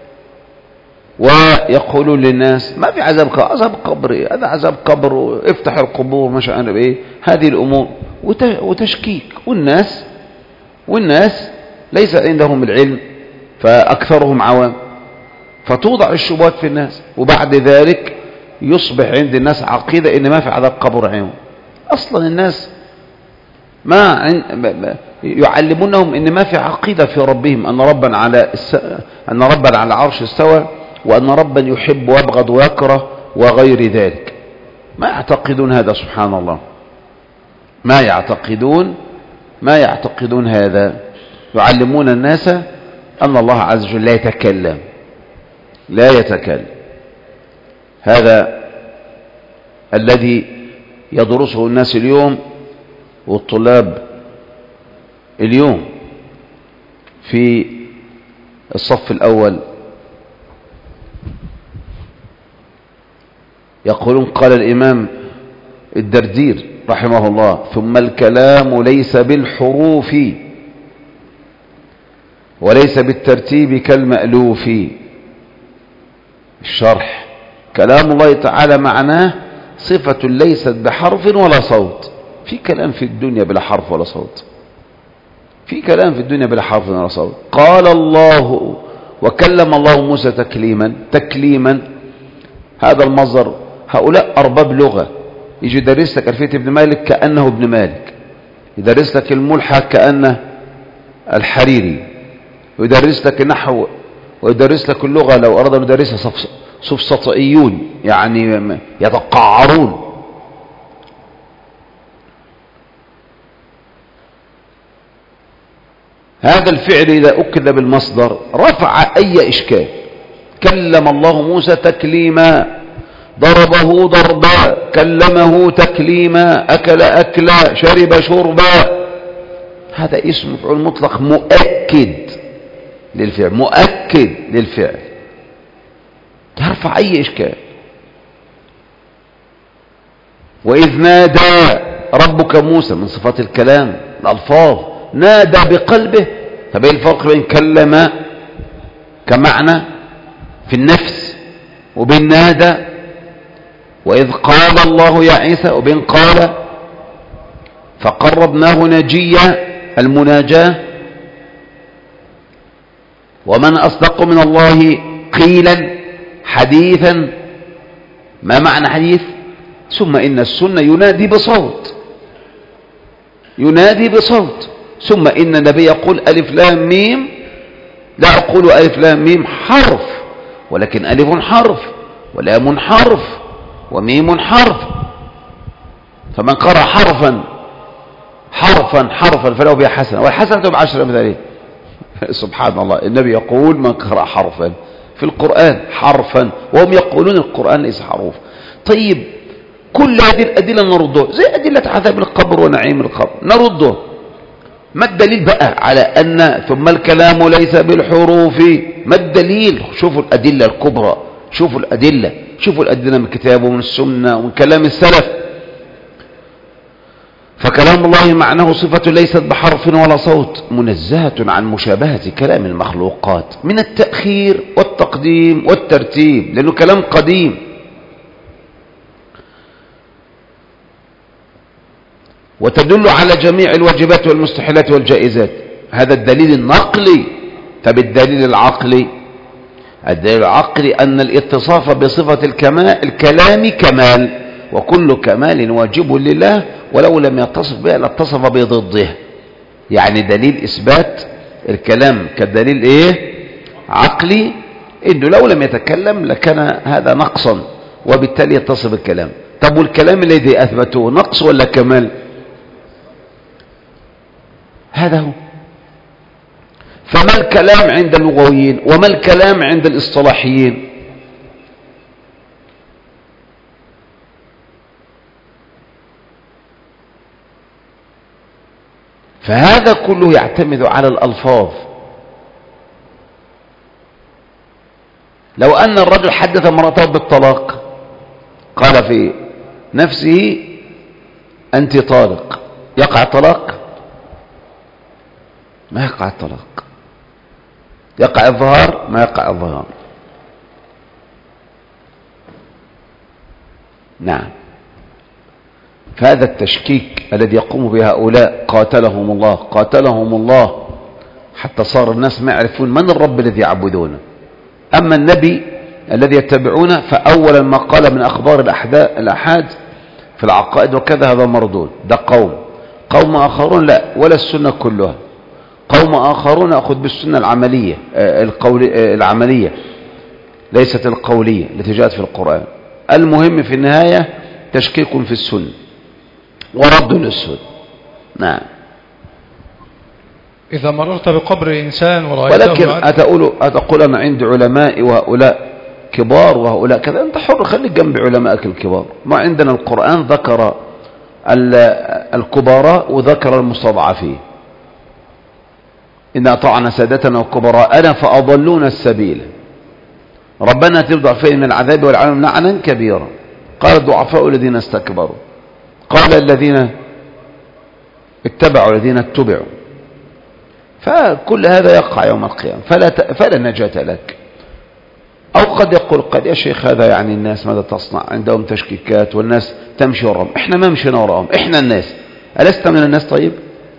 ويقولون للناس ما في عذاب قبر، هذا عذاب قبر، افتح القبور، مش عارف ايه، هذه الامور وتشكيك. والناس ليس عندهم العلم، فاكثرهم عوام، فتوضع الشبهات في الناس، وبعد ذلك يصبح عند الناس عقيدة ان ما في عذاب قبر عيون. اصلا الناس ما يعلمونهم ان ما في عقيدة في ربهم، ان ربا على العرش استوى، وأن ربا يحب ويبغض ويكره وغير ذلك. ما يعتقدون هذا، سبحان الله، ما يعتقدون هذا. يعلمون الناس أن الله عز وجل لا يتكلم. هذا الذي يدرسه الناس اليوم والطلاب اليوم في الصف الأول. يقولون قال الإمام الدردير رحمه الله: ثم الكلام ليس بالحروف وليس بالترتيب كالمألوف. الشرح: كلام الله تعالى معناه صفة ليست بحرف ولا صوت. في كلام في الدنيا بلا حرف ولا صوت، قال الله وكلم الله موسى تكليما. هذا المصدر. هؤلاء أرباب لغة، يجي يدرس لك ألفية ابن مالك كأنه ابن مالك، يدرس لك الملحة كأنه الحريري، ويدرس لك النحو، ويدرس لك اللغة لو أراد أن يدرسها سفسطائيون، يعني يتقعرون. هذا الفعل إذا أكد بالمصدر رفع أي إشكال. كلم الله موسى تكليما، ضربه ضربا، كلمه تكليما، أكل أكلا، شرب شربا. هذا اسم مفعول مطلق مؤكد للفعل، يرفع أي إشكال. وإذ نادى ربك موسى، من صفات الكلام الألفاظ، نادى بقلبه. طب ايه الفرق بين كلم كمعنى في النفس وبين نادى؟ وإذ قال الله يا عيسى، وبين قال فقربناه نجيا، المناجاة. ومن أصدق من الله قيلا حديثا. ما معنى حديث؟ ثم إن السنة ينادي بصوت. ثم إن النبي يقول ألف لام ميم، لا أقول ألف لام ميم حرف، ولكن ألف حرف ولام حرف وميم حرف. فمن قرأ حرفا فله بها حسنة، والحسنة بعشر أمثالها. سبحان الله، النبي يقول من قرأ حرفا في القرآن حرفا، وهم يقولون القرآن ليس حروف. طيب كل هذه الأدلة نرده، زي أدلة عذاب القبر ونعيم القبر نرده. ما الدليل بقى على أن ثم الكلام ليس بالحروف؟ ما الدليل؟ شوفوا الأدلة الكبرى، شوفوا الأدلة من الكتاب ومن السنة ومن كلام السلف. فكلام الله معناه صفة ليست بحرف ولا صوت، منزهة عن مشابهة كلام المخلوقات من التأخير والتقديم والترتيب، لأنه كلام قديم. وتدل على جميع الواجبات والمستحيلات والجائزات. هذا الدليل النقلي. طب الدليل العقلي؟ الدليل العقلي أن الاتصاف بصفة الكلام كمال، وكل كمال واجب لله، ولو لم يتصف بها لاتصف بضده. يعني دليل إثبات الكلام كدليل إيه؟ عقلي، إنه لو لم يتكلم لكان هذا نقصا، وبالتالي يتصف بالكلام. طب والكلام الذي أثبته نقص ولا كمال؟ هذا هو. فما الكلام عند اللغويين وما الكلام عند الاصطلاحيين؟ فهذا كله يعتمد على الألفاظ. لو أن الرجل حدث امرأته بالطلاق، قال في نفسه أنت طالق، يقع الطلاق؟ ما يقع الطلاق. يقع الظهار؟ ما يقع الظهار. نعم. فهذا التشكيك الذي يقوم به هؤلاء قاتلهم الله حتى صار الناس ما يعرفون من الرب الذي يعبدونه. أما النبي الذي يتبعونه فأولا ما قال من أخبار الأحاد في العقائد وكذا هذا مردود. ده قوم آخرون لا، ولا السنة كلها. قوم آخرون أخذ بالسنة العملية ليست القولية التي جاءت في القرآن. المهم في النهاية تشكيك في السنة ورد للسنة. نعم. إذا مررت بقبر إنسان ورأيته، ولكن أتقول أنا عندي علماء وهؤلاء كبار وهؤلاء كذا، أنت حر، خليك جنب علمائك الكبار. ما عندنا القرآن ذكر الكبراء وذكر المستضعفين. إن أطعنا سادتنا وكبراءنا فأضلونا السبيل، ربنا تبدأ فيه من العذاب والعالم لعنا كبيرا. قال الضعفاء الذين استكبروا، قال الذين اتبعوا الذين اتبعوا. فكل هذا يقع يوم القيامة، فلا نجاة لك. أو قد يقول قد يا شيخ هذا يعني الناس ماذا تصنع؟ عندهم تشكيكات والناس تمشي وراهم. احنا ما مشينا وراهم، احنا الناس. ألست من الناس؟ طيب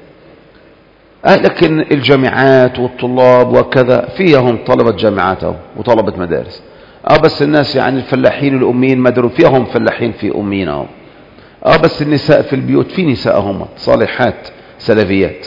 لكن الجامعات والطلاب وكذا فيهم طلبة جامعات وطلبة مدارس. بس الناس يعني الفلاحين الأميين مدروا فيهم فلاحين في أميين. بس النساء في البيوت في نساءهم صالحات سلفيات.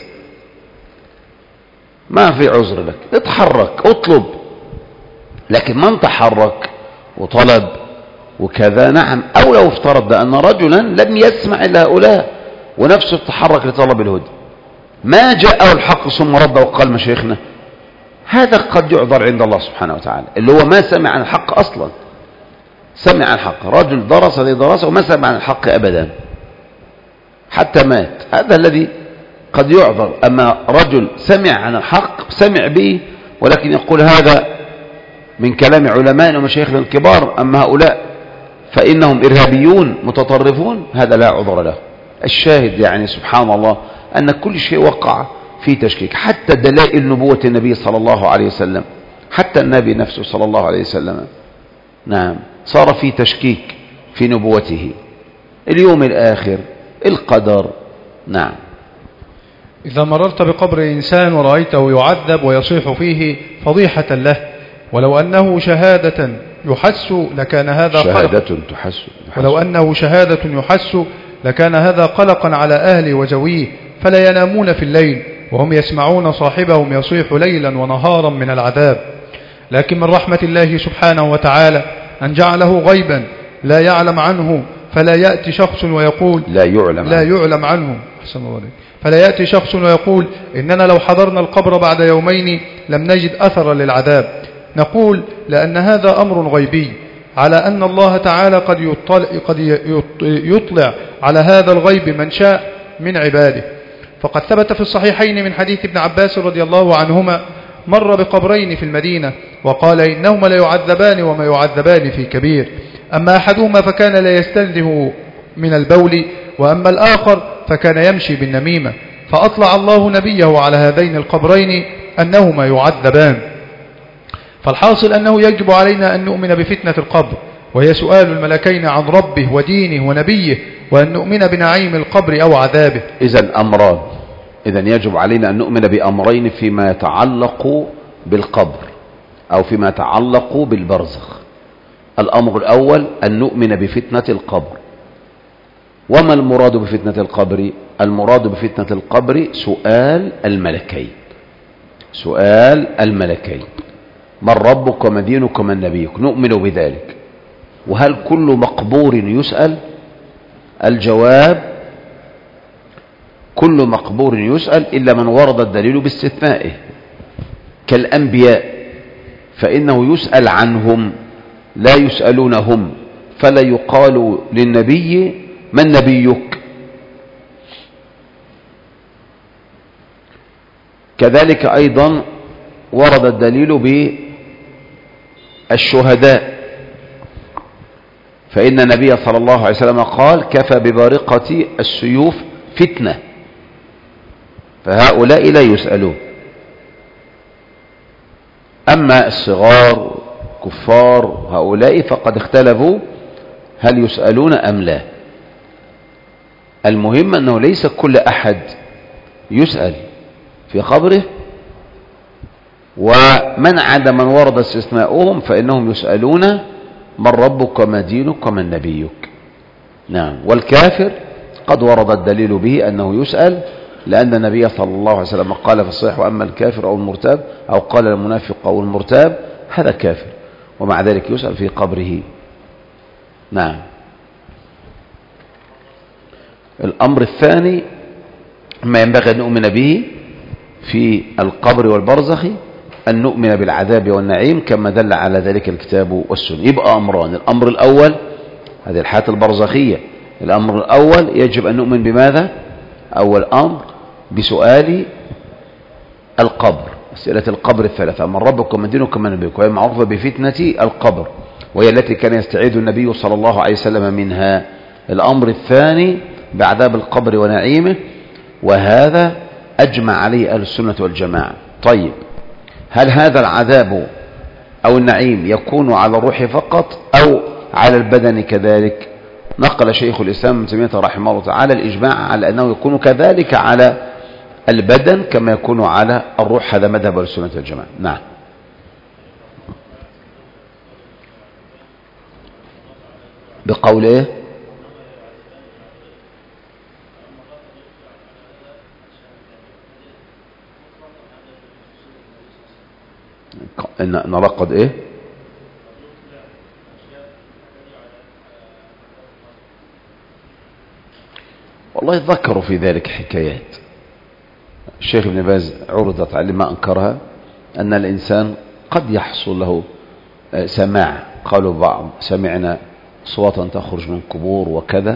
ما في عذر لك، اتحرك اطلب. لكن من تحرك وطلب وكذا، نعم، أو لو افترض أن رجلا لم يسمع إلا هؤلاء ونفسه تحرك لطلب الهدى، ما جاءه الحق ثم رد وقال مشايخنا، هذا قد يعذر عند الله سبحانه وتعالى، اللي هو ما سمع عن الحق أصلا. سمع عن الحق، رجل درس هذه دراسة وما سمع عن الحق أبدا حتى مات، هذا الذي قد يعذر. أما رجل سمع عن الحق، سمع به، ولكن يقول هذا من كلام علماء ومشايخنا الكبار، أما هؤلاء فإنهم إرهابيون متطرفون، هذا لا عذر له. الشاهد يعني سبحان الله أن كل شيء وقع في تشكيك، حتى دلائل نبوة النبي صلى الله عليه وسلم، حتى النبي نفسه صلى الله عليه وسلم، نعم، صار في تشكيك في نبوته. اليوم الآخر، القدر، نعم. إذا مررت بقبر إنسان ورأيته يعذب ويصيح فيه فضيحة له، ولو أنه شهادة يحس لكان هذا شهادة تحس. ولو أنه شهادة يحس لكان هذا قلقا على أهله وزويه، فلا ينامون في الليل وهم يسمعون صاحبهم يصيح ليلا ونهارا من العذاب. لكن من رحمة الله سبحانه وتعالى أن جعله غيبا لا يعلم عنه، فلا يأتي شخص ويقول لا يعلم عنه. أحسن الله عليك. فلا يأتي شخص ويقول إننا لو حضرنا القبر بعد يومين لم نجد أثرا للعذاب. نقول لأن هذا أمر غيبي، على أن الله تعالى قد يطلع على هذا الغيب من شاء من عباده، فقد ثبت في الصحيحين من حديث ابن عباس رضي الله عنهما مر بقبرين في المدينة وقال إنهما ليعذبان وما يعذبان في كبير، أما أحدهما فكان لا يستنزه من البول، وأما الآخر فكان يمشي بالنميمة، فأطلع الله نبيه على هذين القبرين أنهما يعذبان. فالحاصل أنه يجب علينا أن نؤمن بفتنة القبر، وهي سؤال الملكين عن ربه ودينه ونبيه، وأن نؤمن بنعيم القبر أو عذابه. إذن أمران، إذن يجب علينا أن نؤمن بأمرين فيما يتعلق بالقبر أو فيما يتعلق بالبرزخ. الأمر الأول أن نؤمن بفتنة القبر. وما المراد بفتنة القبر؟ المراد بفتنة القبر سؤال الملكين، سؤال الملكين: من ربك وما دينك ومن نبيك؟ نؤمن بذلك. وهل كل مقبور يسأل؟ الجواب: كل مقبور يسأل إلا من ورد الدليل باستثنائه، كالأنبياء فإنه يسأل عنهم لا يسألونهم، فلا يقال للنبي من نبيك. كذلك أيضا ورد الدليل بالشهداء، فإن النبي صلى الله عليه وسلم قال: كفى ببارقة السيوف فتنة، فهؤلاء لا يسألون. أما الصغار كفار هؤلاء فقد اختلفوا هل يسألون أم لا. المهم أنه ليس كل أحد يسأل في قبره، ومن عدا من ورد استثناؤهم فإنهم يسألون: من ربك وما دينك ومن نبيك. نعم. والكافر قد ورد الدليل به أنه يسأل، لأن النبي صلى الله عليه وسلم قال في الصحيح: وأما الكافر أو المرتاب، أو قال المنافق أو المرتاب، هذا كافر، ومع ذلك يسأل في قبره. نعم. الأمر الثاني ما ينبغي أن نؤمن به في القبر والبرزخ أن نؤمن بالعذاب والنعيم كما دل على ذلك الكتاب والسنة. يبقى أمران: الأمر الأول هذه الحياة البرزخية، الأمر الأول يجب أن نؤمن بماذا؟ أول أمر بسؤال القبر، أسئلة القبر الثلاثة: من ربك ومن دينك ومن نبيك، وهي معروفة بفتنة القبر، وهي التي كان يستعيذ النبي صلى الله عليه وسلم منها. الأمر الثاني بعذاب القبر ونعيمه، وهذا أجمع عليه أهل السنة والجماعة. طيب، هل هذا العذاب أو النعيم يكون على الروح فقط أو على البدن كذلك؟ نقل شيخ الإسلام ابن تيمية رحمه الله تعالى الإجماع على أنه يكون كذلك على البدن كما يكون على الروح. هذا مذهب أهل السنة والجماعة. نعم. بقول إيه؟ نرى قد إيه؟ والله ذكروا في ذلك حكايات. الشيخ ابن باز عرضت عليه ما أنكرها، أن الإنسان قد يحصل له سماع، قالوا بعض: سمعنا صوتا تخرج من قبور وكذا،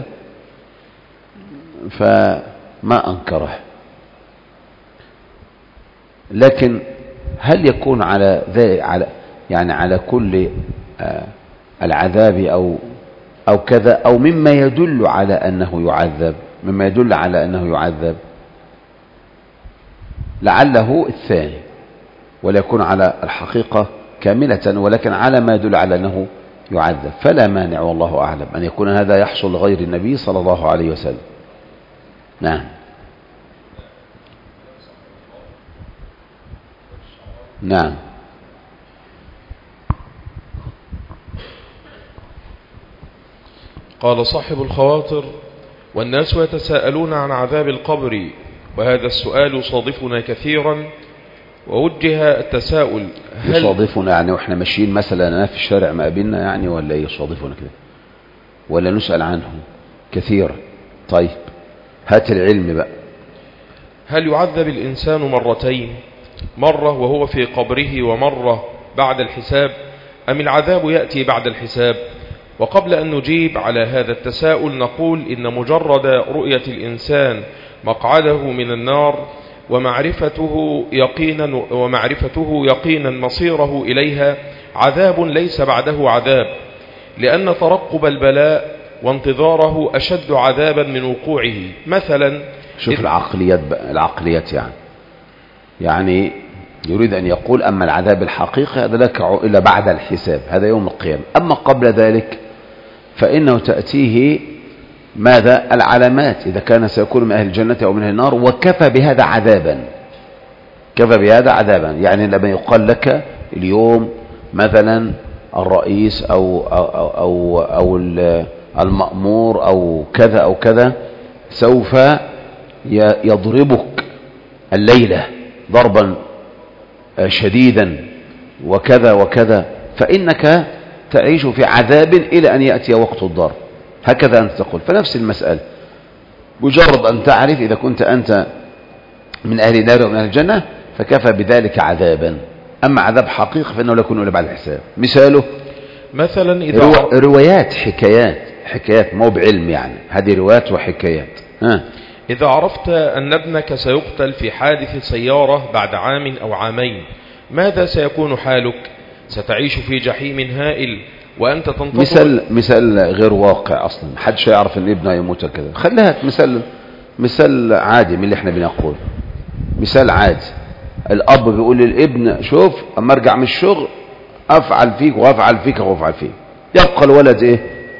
فما أنكره. لكن هل يكون على يعني على كل العذاب أو كذا، أو مما يدل على أنه يعذب، مما يدل على أنه يعذب؟ لعله الثاني، ولا يكون على الحقيقة كاملة، ولكن على ما يدل على أنه يعذب. فلا مانع والله أعلم أن يكون هذا يحصل لغير النبي صلى الله عليه وسلم. نعم. نعم. قال صاحب الخواطر: والناس يتساءلون عن عذاب القبر، وهذا السؤال يصادفنا كثيرا، ووجه التساؤل: هل يصادفنا يعني واحنا ماشيين مثلا أنا في الشارع ما قابلنا يعني، ولا ايه يصادفنا كده، ولا نسأل عنه كثيرا؟ طيب، هات العلم بقى. هل يعذب الإنسان مرتين، مرة وهو في قبره ومرة بعد الحساب، أم العذاب يأتي بعد الحساب؟ وقبل أن نجيب على هذا التساؤل نقول إن مجرد رؤية الإنسان مقعده من النار ومعرفته يقينا مصيره إليها عذاب ليس بعده عذاب، لأن ترقب البلاء وانتظاره أشد عذابا من وقوعه. مثلا شوف العقليات يعني يريد أن يقول أما العذاب الحقيقي هذا لا يقع إلا بعد الحساب، هذا يوم القيامة. أما قبل ذلك فإنه تأتيه ماذا؟ العلامات، إذا كان سيكون من أهل الجنة أو من أهل النار، وكفى بهذا عذابا. كفى بهذا عذابا، يعني لما يقال لك اليوم مثلا الرئيس أو المأمور أو كذا أو كذا سوف يضربك الليلة ضربا شديدا وكذا وكذا، فإنك تعيش في عذاب إلى أن يأتي وقت الضرب. هكذا أنت تقول. فنفس المسألة، مجرد أن تعرف إذا كنت أنت من أهل النار أو من أهل الجنة فكفى بذلك عذابا. أما عذاب حقيقي فإنه لا يكون إلا بعد الحساب. مثاله مثلا روايات حكايات مو بعلم، يعني هذه روايات وحكايات. إذا عرفت أن ابنك سيقتل في حادث سيارة بعد عام أو عامين، ماذا سيكون حالك؟ ستعيش في جحيم هائل وأنت تنتظر. مثال غير واقع أصلا، محدش يعرف أن ابنه يموت كذا. خليها مثال عادي من اللي احنا بنقول. مثال عادي، الأب بيقول للابن شوف أما أرجع من الشغل أفعل فيك وأفعل فيك وأفعل فيك، يبقى الولد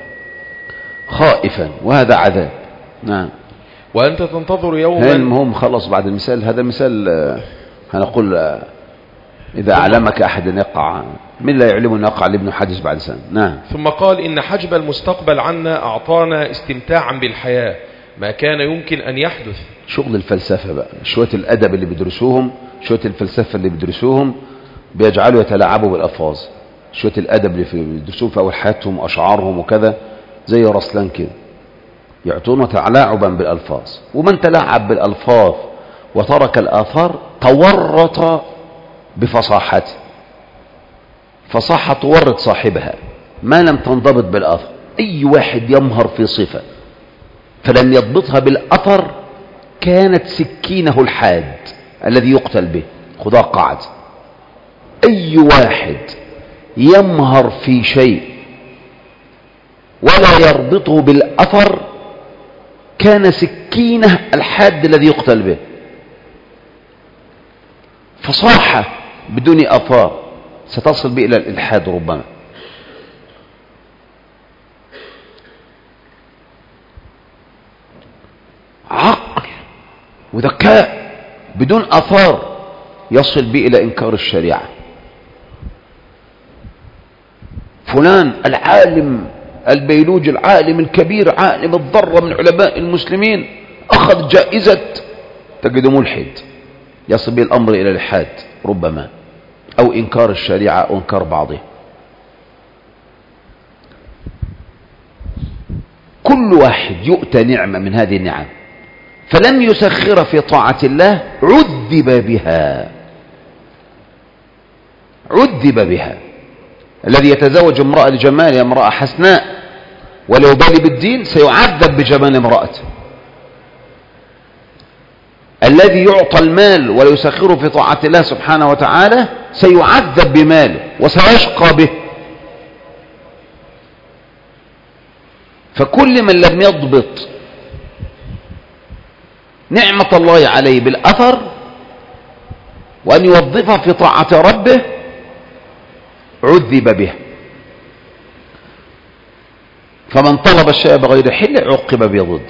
خائفا، وهذا عذاب. نعم. وأنت تنتظر يوما. المهم خلص بعد المثال هذا مثال هنقول إذا علمك أحد أن يقع، من لا يعلم أن يقع لابن حدث بعد سنة. نعم. ثم قال إن حجب المستقبل عنا أعطانا استمتاعا بالحياة ما كان يمكن أن يحدث. شغل الفلسفة بقى، شوية الأدب اللي بيدرسوهم، شوية الفلسفة اللي بيدرسوهم بيجعلوا يتلاعبوا بالألفاظ. شوية الأدب اللي بيدرسوه في أول حياتهم وأشعارهم وكذا زي رسلان كده، يعطون تلاعبا بالألفاظ. ومن تلاعب بالألفاظ وترك الآثار تورط بفصاحته. فصاحة تورط صاحبها ما لم تنضبط بالأثر. أي واحد يمهر في صفة فلم يضبطها بالأثر كانت سكينه الحاد الذي يقتل به. خذها قاعدة، أي واحد يمهر في شيء ولا يربطه بالأثر كان سكينه الحاد الذي يقتل به. فصاحة بدون أثار ستصل به إلى الإلحاد ربما. عقل وذكاء بدون أثار يصل به إلى إنكار الشريعة. فلان العالم البيولوجي العالم الكبير عالم الذرة من علماء المسلمين أخذ جائزة، تجد ملحد يصل به الأمر إلى الإلحاد ربما، أو إنكار الشريعة أو إنكار بعضها. كل واحد يؤتى نعمة من هذه النعم فلم يسخر في طاعة الله عذب بها. الذي يتزوج امرأة لجمالها امرأة حسناء ولا يبالي بالدين سيعذب بجمال امرأته. الذي يعطى المال ولا يسخره في طاعة الله سبحانه وتعالى سيعذب بماله وسيشقى به. فكل من لم يضبط نعمة الله عليه بالأثر وأن يوظفها في طاعة ربه عذب به. فمن طلب الشيء بغير حل عوقب بضد.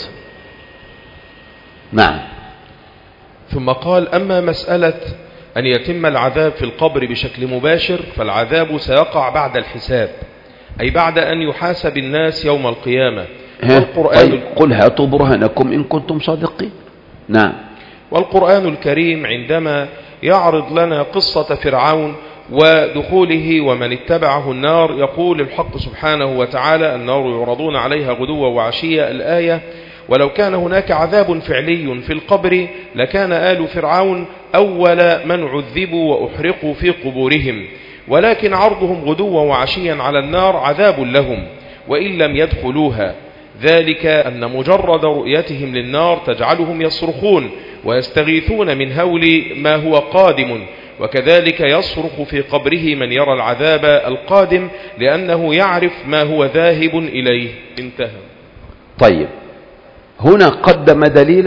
نعم. ثم قال أما مسألة أن يتم العذاب في القبر بشكل مباشر فالعذاب سيقع بعد الحساب، أي بعد أن يحاسب الناس يوم القيامة. طيب قل هاتوا برهانكم إن كنتم صادقين. نعم. والقرآن الكريم عندما يعرض لنا قصة فرعون ودخوله ومن اتبعه النار يقول الحق سبحانه وتعالى النار يعرضون عليها غدوا وعشيا الآية. ولو كان هناك عذاب فعلي في القبر لكان آل فرعون أول من عذبوا وأحرقوا في قبورهم، ولكن عرضهم غدوا وعشيا على النار عذاب لهم وإن لم يدخلوها، ذلك أن مجرد رؤيتهم للنار تجعلهم يصرخون ويستغيثون من هول ما هو قادم، وكذلك يصرخ في قبره من يرى العذاب القادم لأنه يعرف ما هو ذاهب إليه. انتهى. طيب، هنا قدم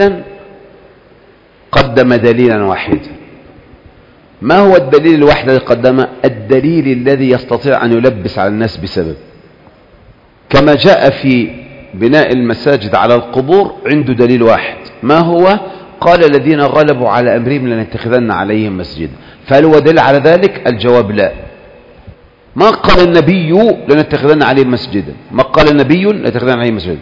دليلا واحدا. ما هو الدليل الواحد الذي قدمه؟ الدليل الذي يستطيع أن يلبس على الناس بسبب، كما جاء في بناء المساجد على القبور عنده دليل واحد. ما هو؟ قال الذين غلبوا على أمرهم لنتخذن عليهم مسجدا. فهل هو دليل على ذلك؟ الجواب لا. ما قال النبي لنتخذن عليهم مسجدا، ما قال النبي لنتخذن عليهم مسجدا،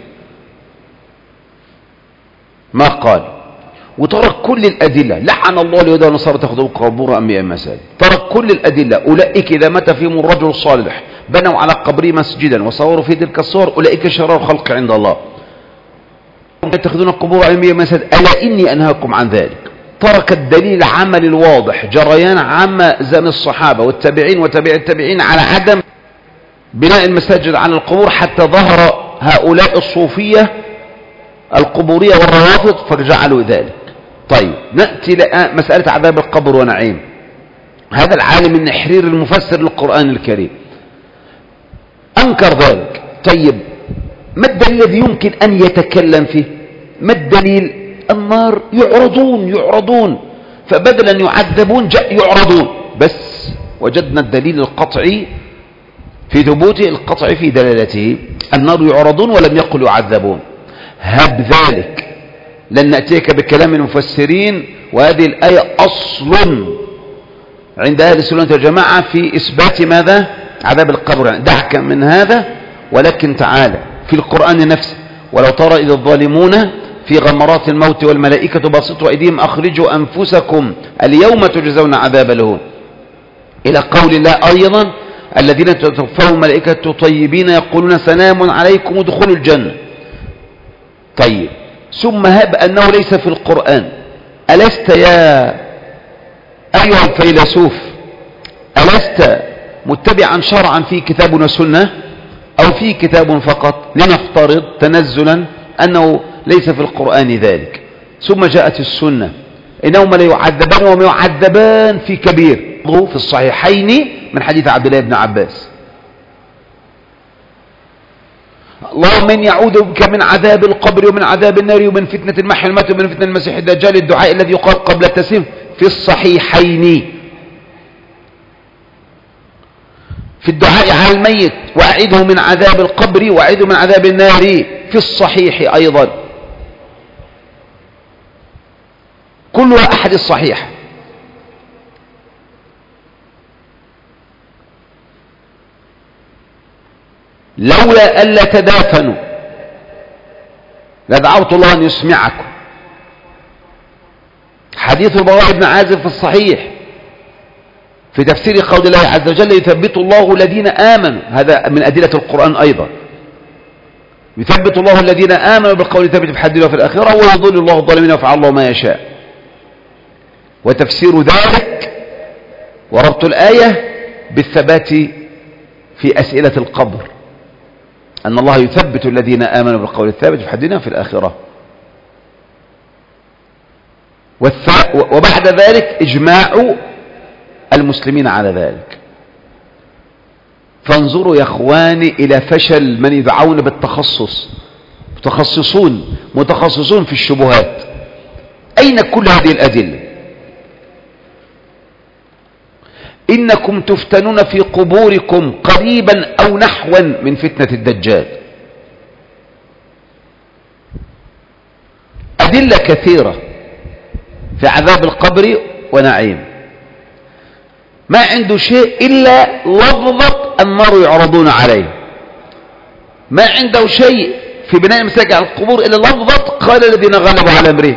ما قال. وترك كل الأدلة، لعن الله اليهود والنصارى تأخذوا قبور أنبياء مساجد. ترك كل الأدلة. أولئك إذا مات فيهم الرجل الصالح بنوا على قبره مسجدا وصوروا في تلك الصور أولئك شرار الخلق عند الله. يتخذون قبور أنبياء مساجد ألا إني أنهاكم عن ذلك. ترك الدليل العمل الواضح جريان عام زمن الصحابة والتابعين وتابع التابعين على عدم بناء المساجد على القبور، حتى ظهر هؤلاء الصوفية القبورية والروافض فجعلوا ذلك. طيب، نأتي مسألة عذاب القبر ونعيم. هذا العالم النحرير المفسر للقرآن الكريم أنكر ذلك. طيب، ما الدليل الذي يمكن أن يتكلم فيه؟ ما الدليل؟ النار يعرضون فبدلا يعذبون يعرضون. بس وجدنا الدليل القطعي في ثبوته، القطعي في دلالته. النار يعرضون ولم يقل يعذبون. هب ذلك لن نأتيك بكلام المفسرين، وهذه الآية أصل عند أهل السنة والجماعة في إثبات ماذا؟ عذاب القبر. دعك من هذا، ولكن تعالى في القرآن نفسه: ولو ترى إذ الظالمون في غمرات الموت والملائكة باسطوا أيديهم أخرجوا أنفسكم اليوم تجزون عذاب الهون، إلى قول الله أيضا: الذين تتوفاهم الملائكة طيبين يقولون سلام عليكم ادخلوا الجنة. طيب، ثم هب أنه ليس في القرآن. ألست يا أيها الفيلسوف ألست متبعا شرعا في كتاب وسنة أو في كتاب فقط؟ لنفترض تنزلا أنه ليس في القرآن ذلك، ثم جاءت السنة إنهما لا يعذبان وما يعذبان في كبير في الصحيحين من حديث عبد الله بن عباس: اللهم إني أعوذ بك من عذاب القبر ومن عذاب النار ومن فتنة المحيا والممات ومن فتنة المسيح الدجال. الدعاء الذي يقال قبل التسليم في الصحيحين في الدعاء على الميت: وأعيده من عذاب القبر وأعيده من عذاب النار، في الصحيح أيضا. كلها أحد الصحيح. لولا ألا تدافنوا لدعوت الله أن يسمعكم. حديث البراء بن عازب في الصحيح في تفسير قول الله عز وجل: يثبت الله الذين آمنوا. هذا من أدلة القرآن أيضا: يثبت الله الذين آمنوا بالقول الثابت في الحياة وفي الآخرة ويضل الله الظالمين ويفعل الله ما يشاء. وتفسير ذلك وربط الآية بالثبات في أسئلة القبر، أن الله يثبت الذين آمنوا بالقول الثابت في الحياة وفي الآخرة. وبعد ذلك إجماع المسلمين على ذلك. فانظروا يا اخواني إلى فشل من يدعون بالتخصص، متخصصون في الشبهات. أين كل هذه الأدلة؟ إنكم تفتنون في قبوركم قريبا أو نحوا من فتنة الدجال. أدلة كثيرة في عذاب القبر ونعيم. ما عنده شيء إلا لفظة النار يعرضون عليه. ما عنده شيء في بناء المساجد على القبور إلا لفظة قال الذين غلبوا على أمره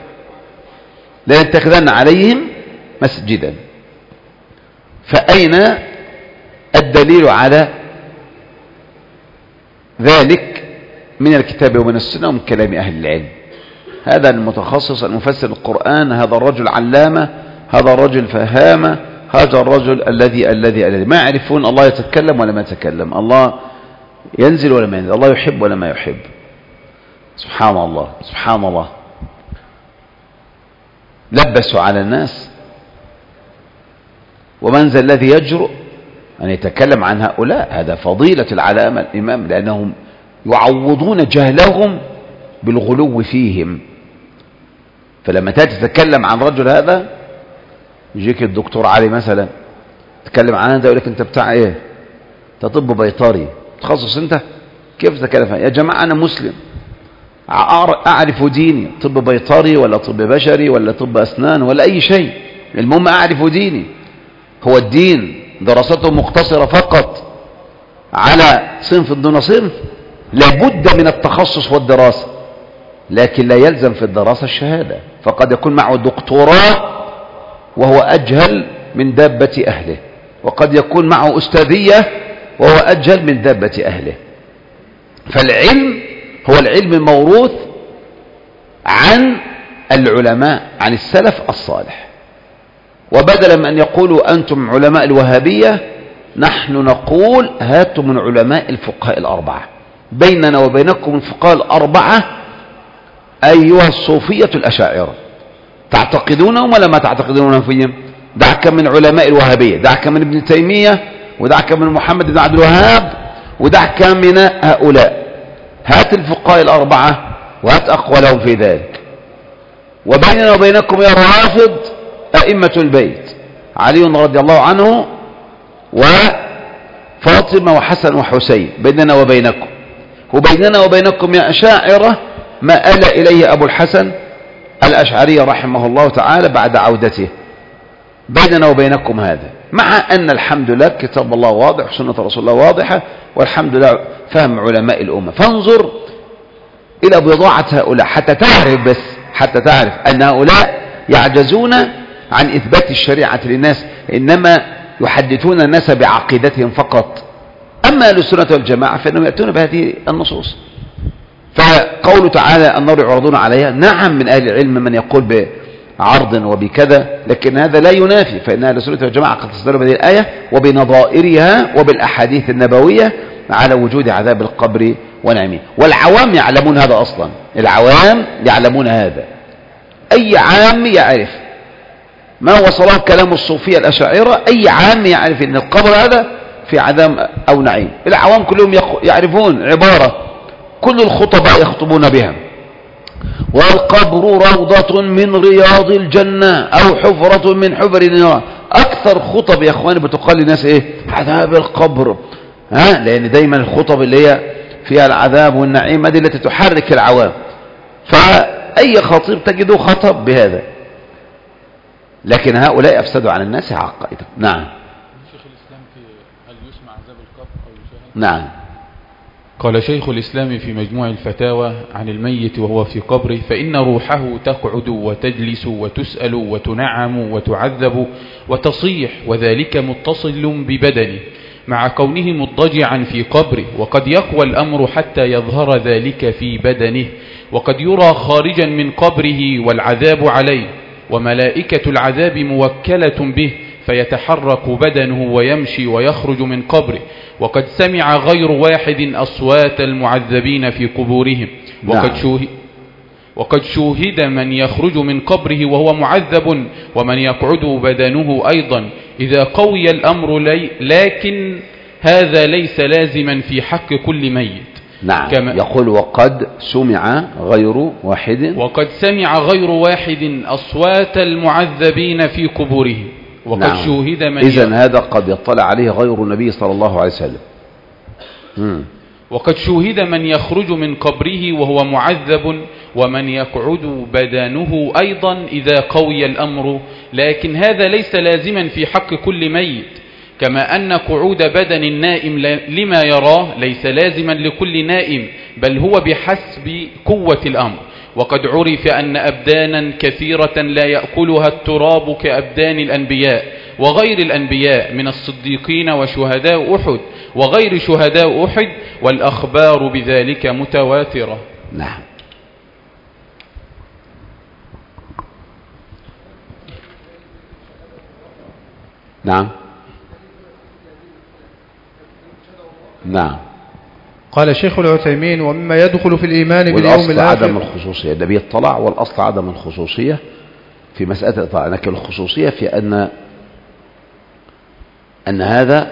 لنتخذن عليهم مسجدا. فأين الدليل على ذلك من الكتاب ومن السنة ومن كلام أهل العلم؟ هذا المتخصص المفسر القرآن، هذا الرجل علامة، هذا الرجل فهامة، هذا الرجل الذي ما يعرفون الله يتكلم ولا ما يتكلم، الله ينزل ولا ما ينزل، الله يحب ولا ما يحب. سبحان الله سبحان الله، لبسوا على الناس. ومن ذا الذي يجرؤ أن يتكلم عن هؤلاء؟ هذا فضيلة العلامة الإمام، لأنهم يعوضون جهلهم بالغلو فيهم. فلما تتكلم عن رجل هذا، يجيك الدكتور علي مثلا تتكلم عن هذا يقول لك انت بتاع ايه؟ انت طب بيطري تخصص انت؟ كيف تتكلم؟ يا جماعة انا مسلم اعرف ديني، طب بيطري ولا طب بشري ولا طب اسنان ولا اي شيء، المهم اعرف ديني. هو الدين دراسته مقتصرة فقط على صنف دون صنف؟ لابد من التخصص والدراسة، لكن لا يلزم في الدراسة الشهادة. فقد يكون معه دكتوراه وهو أجهل من دابة أهله، وقد يكون معه أستاذية وهو أجهل من دابة أهله. فالعلم هو العلم الموروث عن العلماء، عن السلف الصالح. وبدلا من أن يقولوا أنتم علماء الوهابية، نحن نقول هاتوا من علماء الفقهاء الأربعة. بيننا وبينكم الفقهاء الأربعة أيها الصوفية الأشاعرة، تعتقدونهم ولا ما تعتقدونهم فيهم؟ دعك من علماء الوهابية، دعك من ابن تيمية، ودعك من محمد بن عبد الوهاب، ودعك من هؤلاء. هات الفقهاء الأربعة وهات أقوالهم في ذلك. وبيننا وبينكم يا روافض أئمة البيت، علي رضي الله عنه وفاطمة وحسن وحسين، بيننا وبينكم. وبيننا وبينكم يا أشاعرة ما آل إليه أبو الحسن الأشعري رحمه الله تعالى بعد عودته. بيننا وبينكم هذا، مع أن الحمد لله كتاب الله واضح وسنة رسول الله واضحة، والحمد لله فهم علماء الأمة. فانظر إلى بضاعة هؤلاء حتى تعرف، بس حتى تعرف أن هؤلاء يعجزون عن إثبات الشريعة للناس، إنما يحدثون الناس بعقيدتهم فقط. أما أهل السنة والجماعة فإنهم يأتون بهذه النصوص. فقوله تعالى النار يعرضون عليها، نعم من أهل العلم من يقول بعرض وبكذا، لكن هذا لا ينافي، فإن أهل السنة والجماعة قد استدلوا بهذه الآية وبنظائرها وبالأحاديث النبوية على وجود عذاب القبر ونعيمه. والعوام يعلمون هذا أصلا، العوام يعلمون هذا. أي عام يعرف ما وصله كلام الصوفية الأشاعرة، أي عام يعرف أن القبر هذا في عذاب أو نعيم. العوام كلهم يعرفون عبارة كل الخطباء يخطبون بها: والقبر روضة من رياض الجنة أو حفرة من حفر النار. أكثر خطب يا أخواني بتقال للناس إيه؟ عذاب القبر. لأن دايما الخطب اللي هي فيها العذاب والنعيم هذه التي تحرك العوام، فأي خطيب تجده خطب بهذا. لكن هؤلاء أفسدوا على الناس عقائدهم. نعم. شيخ الإسلام في هل يسمع عذاب القبر أو يشاهد؟ نعم. قال شيخ الإسلام في مجموع الفتاوى عن الميت وهو في قبره: فإن روحه تقعد وتجلس وتسأل وتنعم وتعذب وتصيح، وذلك متصل ببدنه مع كونه مضطجعا في قبره، وقد يقوى الأمر حتى يظهر ذلك في بدنه، وقد يرى خارجا من قبره والعذاب عليه، وملائكة العذاب موكلة به، فيتحرك بدنه ويمشي ويخرج من قبره. وقد سمع غير واحد أصوات المعذبين في قبورهم، وقد شوهد من يخرج من قبره وهو معذب، ومن يقعد بدنه أيضا إذا قوي الأمر لكن هذا ليس لازما في حق كل ميت. نعم. يقول وقد سمع غير واحد أصوات المعذبين في قبورهم، وقد نعم. شوهد من إذن هذا قد يطلع عليه غير النبي صلى الله عليه وسلم. وقد شوهد من يخرج من قبره وهو معذب، ومن يقعد بدنه أيضا إذا قوي الأمر، لكن هذا ليس لازما في حق كل ميت، كما أن قعود بدن النائم لما يراه ليس لازما لكل نائم، بل هو بحسب قوة الأمر. وقد عرف أن أبدانا كثيرة لا يأكلها التراب كأبدان الأنبياء وغير الأنبياء من الصديقين وشهداء أحد وغير شهداء أحد، والأخبار بذلك متواترة. نعم. نعم. نعم. قال الشيخ العثيمين: ومما يدخل في الإيمان باليوم والأصل الآخر. عدم الخصوصية، النبي يطلع، والأصل عدم الخصوصية في مسألة الإطلاع، لكن الخصوصية في أن هذا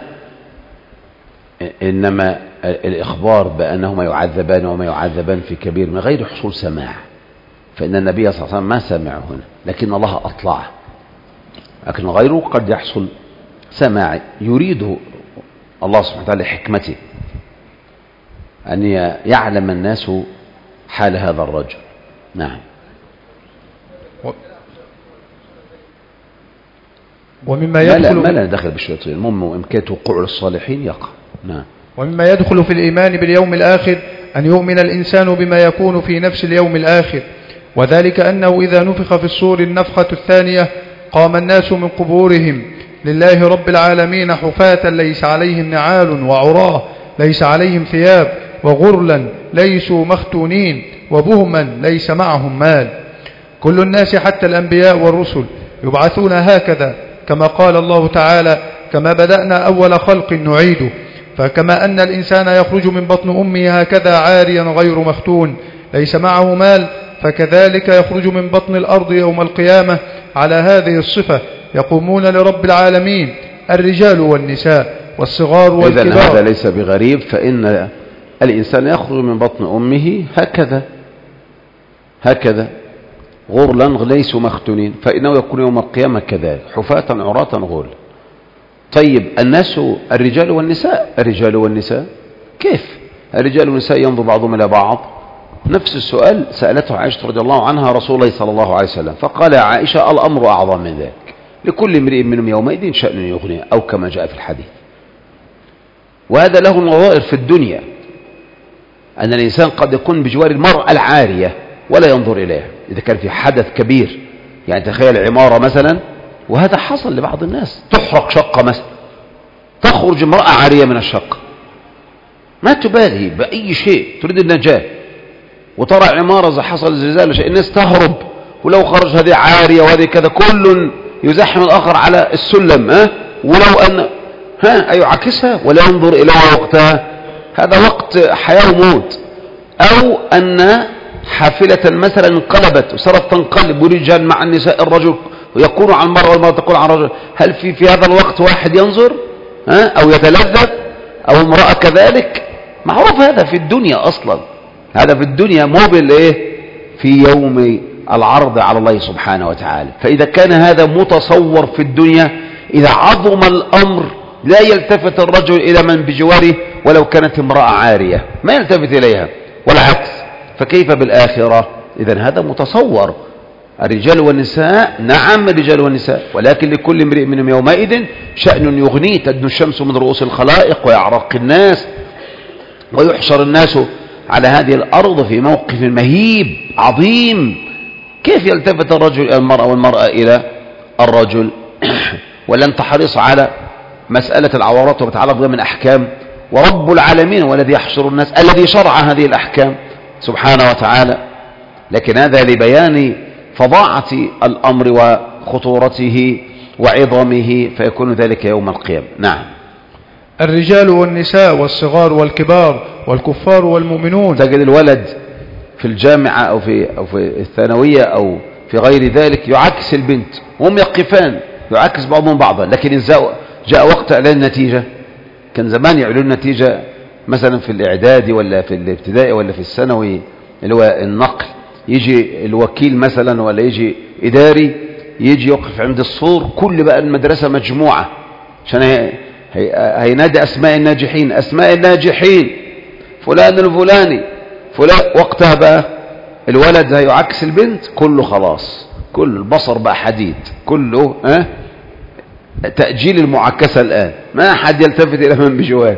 إنما الإخبار بأنهما يعذبان وما يعذبان في كبير من غير حصول سماع، فإن النبي صلى الله عليه وسلم ما سمعه هنا، لكن الله أطلعه، لكن غيره قد يحصل سماع يريده الله سبحانه وتعالى لحكمته أن يعلم الناس حال هذا الرجل. نعم. ومما يدخل ما لا دخل بالشياطين، المهم إمكانية وقوع للصالحين يقع. نعم. ومما يدخل في الإيمان باليوم الآخر أن يؤمن الإنسان بما يكون في نفس اليوم الآخر، وذلك أنه إذا نفخ في الصور النفخة الثانية قام الناس من قبورهم لله رب العالمين حفاة ليس عليهم نعال، وعراه ليس عليهم ثياب، وغرلا ليسوا مختونين، وبهما ليس معهم مال. كل الناس حتى الأنبياء والرسل يبعثون هكذا، كما قال الله تعالى: كما بدأنا أول خلق نعيده. فكما أن الإنسان يخرج من بطن أمه هكذا عاريا غير مختون ليس معه مال، فكذلك يخرج من بطن الأرض يوم القيامة على هذه الصفة، يقومون لرب العالمين الرجال والنساء والصغار والكبار. إذن هذا ليس بغريب، فإن الإنسان يخرج من بطن أمه هكذا غرلا ليسوا مختونين، فإنه يكون يوم القيامة كذلك حفاة عراة غرلا. طيب الناس الرجال والنساء كيف؟ الرجال والنساء ينظر بعضهم إلى بعض. نفس السؤال سألته عائشة رضي الله عنها رسول الله صلى الله عليه وسلم، فقال يا عائشة: الأمر أعظم من ذلك، لكل امرئ منهم يومئذ شأن يغنيه، أو كما جاء في الحديث. وهذا له نظائر في الدنيا، أن الإنسان قد يكون بجوار المرأة العارية ولا ينظر إليها إذا كان في حدث كبير. يعني تخيل عمارة مثلا، وهذا حصل لبعض الناس، تحرق شقة مثلا، تخرج امرأة عارية من الشقة، ما تبالي بأي شيء، تريد النجاة، وترى عمارة إذا حصل زلزال شيء الناس تهرب، ولو خرج هذه عارية وهذه كذا كل يزحم الآخر على السلم، ولو أن يعكسها ولا ينظر إلى وقتها، هذا وقت حياة وموت. أو أن حافلة مثلا انقلبت وصارت تنقلب، ورجال مع النساء، الرجل ويكون على المرأة والمرأة تكون على الرجل، هل في هذا الوقت واحد ينظر أو يتلذذ، أو امرأة كذلك؟ معروف هذا في الدنيا أصلا، هذا في الدنيا مو في يوم العرض على الله سبحانه وتعالى. فإذا كان هذا متصور في الدنيا، إذا عظم الأمر لا يلتفت الرجل إلى من بجواره ولو كانت امرأة عارية، ما يلتفت إليها والعكس، فكيف بالآخرة؟ إذن هذا متصور. الرجال والنساء، نعم الرجال والنساء، ولكن لكل امرئ منهم يومئذ شأن يغنيه، تدنو الشمس من رؤوس الخلائق ويعرق الناس، ويحشر الناس على هذه الأرض في موقف مهيب عظيم. كيف يلتفت الرجل إلى المرأة والمرأة إلى الرجل؟ ولن تحرص على مسألة العورات وتتعلق بها من أحكام، ورب العالمين والذي يحشر الناس الذي شرع هذه الأحكام سبحانه وتعالى. لكن هذا لبيان فظاعة الأمر وخطورته وعظمه، فيكون ذلك يوم القيامة. نعم. الرجال والنساء والصغار والكبار والكفار والمؤمنون. تجد الولد في الجامعة أو في الثانوية أو في غير ذلك يعكس البنت، وهم يقفان يعكس بعضهم بعضا. لكن إذا جاء وقت إعلان النتيجة، كان زمان يعلنون النتيجة مثلا في الإعدادي ولا في الابتدائي ولا في الثانوي اللي هو النقل، يجي الوكيل مثلا ولا يجي إداري، يجي يوقف عند السور، كل بقى المدرسة مجموعة عشان هينادي أسماء الناجحين فلان الفلاني فلان. وقتها بقى الولد هيعكس البنت، كله خلاص، كل البصر بقى حديد، كله تأجيل المعكسة الآن، ما حد يلتفت إلى من بجوار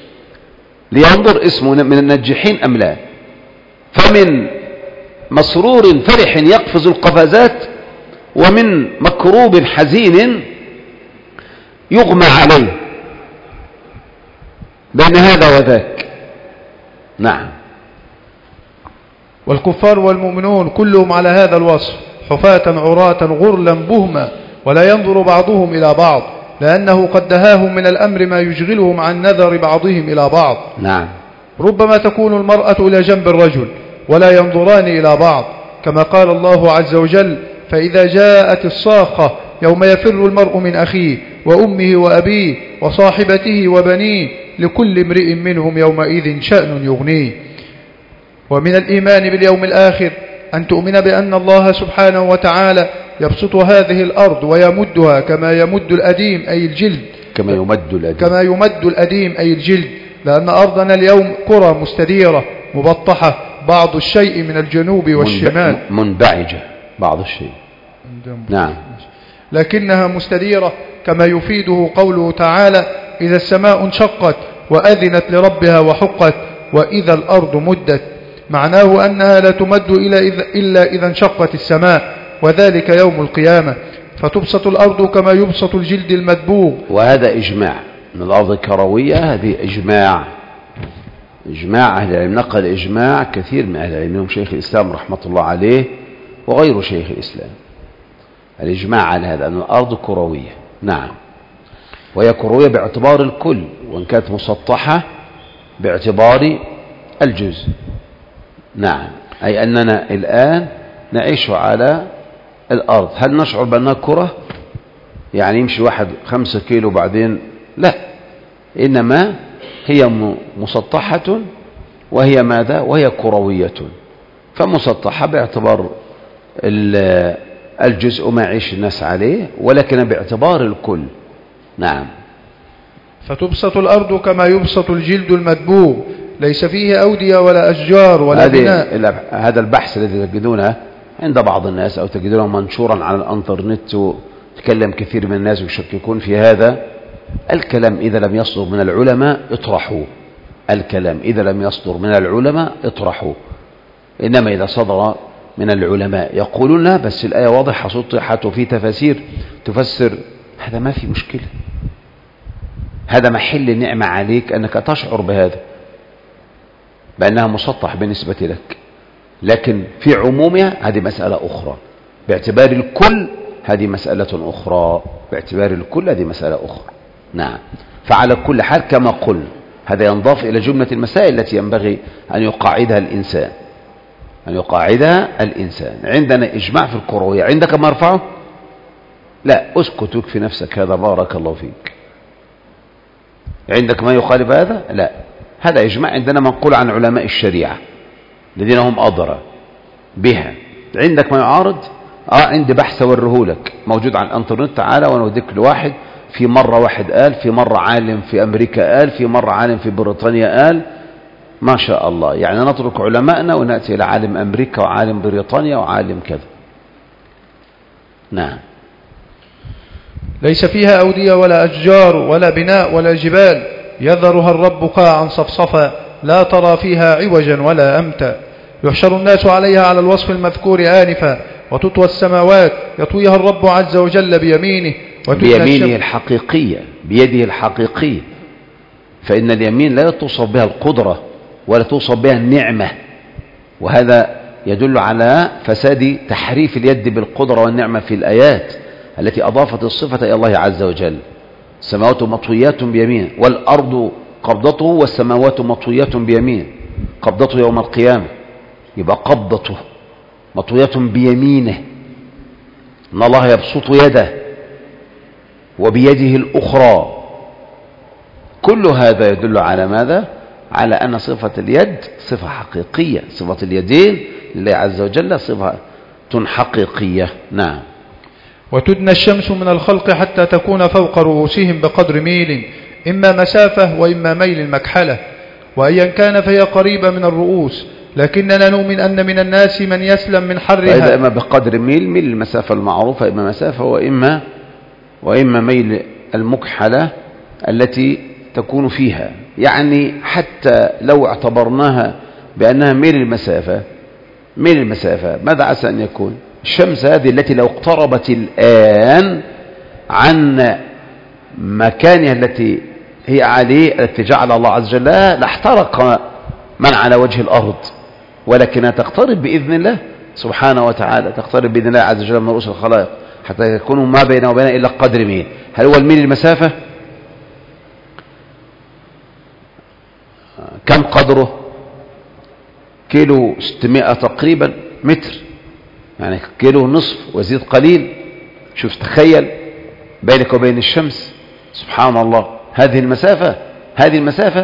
لينظر اسمه من الناجحين أم لا. فمن مسرور فرح يقفز القفزات، ومن مكروب حزين يغمى عليه بين هذا وذاك. نعم. والكفار والمؤمنون كلهم على هذا الوصف، حفاة عراة غرلا بهما، ولا ينظر بعضهم إلى بعض، لأنه قد دهاهم من الأمر ما يشغلهم عن نذر بعضهم إلى بعض. نعم. ربما تكون المرأة إلى جنب الرجل ولا ينظران إلى بعض، كما قال الله عز وجل: فإذا جاءت الصاخة يوم يفر المرء من أخيه وأمه وأبيه وصاحبته وبنيه لكل امرئ منهم يومئذ شأن يغنيه. ومن الإيمان باليوم الآخر أن تؤمن بأن الله سبحانه وتعالى يبسط هذه الأرض ويمدها كما يمد الأديم أي الجلد، كما يمد الأديم أي الجلد، لأن أرضنا اليوم كرة مستديرة مبطحة، بعض الشيء من الجنوب والشمال منبعجة بعض الشيء، نعم، لكنها مستديرة، كما يفيده قوله تعالى: إذا السماء انشقت وأذنت لربها وحقت وإذا الأرض مدت، معناه أنها لا تمد إلا إذا انشقت السماء، وذلك يوم القيامة، فتبسط الأرض كما يبسط الجلد المدبوغ. وهذا إجماع من الأرض الكروية، هذه إجماع أهل العلم، نقل إجماع كثير من أهل العلم، منهم شيخ الإسلام رحمة الله عليه وغير شيخ الإسلام، الإجماع على هذا أن الأرض كروية، نعم، وهي كروية باعتبار الكل، وإن كانت مسطحة باعتبار الجزء، نعم، أي أننا الآن نعيش على الأرض. هل نشعر بأنها كرة؟ يعني يمشي واحد 5 كيلو بعدين لا، إنما هي مسطحة، وهي ماذا؟ وهي كروية، فمسطحة باعتبار الجزء ما يعيش الناس عليه، ولكن باعتبار الكل، نعم. فتبسط الأرض كما يبسط الجلد المدبوغ، ليس فيه أودية ولا أشجار ولا بناء. هذا البحث الذي تجدونه عند بعض الناس أو تجدونه منشورا على الانترنت، وتكلم كثير من الناس يشككون في هذا الكلام. إذا لم يصدر من العلماء اطرحوه، الكلام إذا لم يصدر من العلماء اطرحوه، إنما إذا صدر من العلماء يقولون لا، بس الآية واضحة سطحت وفي تفاسير تفسر، هذا ما في مشكلة، هذا محل نعمة عليك أنك تشعر بهذا، بأنها مسطح بالنسبة لك، لكن في عمومها هذه مسألة أخرى، باعتبار الكل هذه مسألة أخرى، باعتبار الكل هذه مسألة أخرى، نعم. فعلى كل حال كما قل، هذا ينضاف إلى جملة المسائل التي ينبغي أن يقاعدها الإنسان. عندنا إجماع في الكروية، عندك ما أرفعه؟ لا، أسكت وكفي نفسك، هذا بارك الله فيك. عندك ما يخالف هذا؟ لا، هذا إجماع عندنا منقول عن علماء الشريعة الذين هم أدرى بها. عندك ما يعارض؟ عندي بحث أوريهولك موجود على الانترنت، تعالى وأنا أوديك لواحد، في مرة واحد قال، في مرة عالم في أمريكا قال، في مرة عالم في بريطانيا قال، ما شاء الله. يعني نترك علماءنا ونأتي إلى عالم أمريكا وعالم بريطانيا وعالم كذا، نعم. ليس فيها أودية ولا أشجار ولا بناء ولا جبال، يذرها الرب قاعا صفصفا، لا ترى فيها عوجا ولا أمتا، يحشر الناس عليها على الوصف المذكور آنفا، وتطوى السماوات يطويها الرب عز وجل بيمينه الحقيقية، بيده الحقيقية، فإن اليمين لا توصف بها القدرة ولا توصف بها النعمة، وهذا يدل على فساد تحريف اليد بالقدرة والنعمة في الآيات التي أضافت الصفة إلى الله عز وجل. السماوات مطويات بيمين، والأرض قبضته، والسماوات مطويات بيمين، قبضته يوم القيامة، يبقى قبضته مطويات بيمينه، إن الله يبسط يده وبيده الأخرى. كل هذا يدل على ماذا؟ على أن صفة اليد صفة حقيقية، صفة اليدين لله عز وجل صفة حقيقية، نعم. وتدنى الشمس من الخلق حتى تكون فوق رؤوسهم بقدر ميل، إما مسافة وإما ميل مكحلة، وأيا كان فهي قريبة من الرؤوس، لكننا نؤمن أن من الناس من يسلم من حرها. فإذا إما بقدر ميل المسافة المعروفة، إما مسافة وإما ميل المكحلة التي تكون فيها. يعني حتى لو اعتبرناها بأنها ميل المسافة، ماذا عسى أن يكون؟ الشمس هذه التي لو اقتربت الآن عن مكانها التي هي عليه، التي جعل الله عز وجل لاحترق من على وجه الأرض، ولكنها تقترب بإذن الله سبحانه وتعالى، تقترب بإذن الله عز وجل من رؤوس الخلائق حتى يكون ما بينه وبينه إلا قدر ميل. هل هو الميل المسافة؟ كم قدره كيلو 600 تقريبا متر، يعني كيلو نصف وزيد قليل. شوف تخيل بينك وبين الشمس، سبحان الله، هذه المسافة.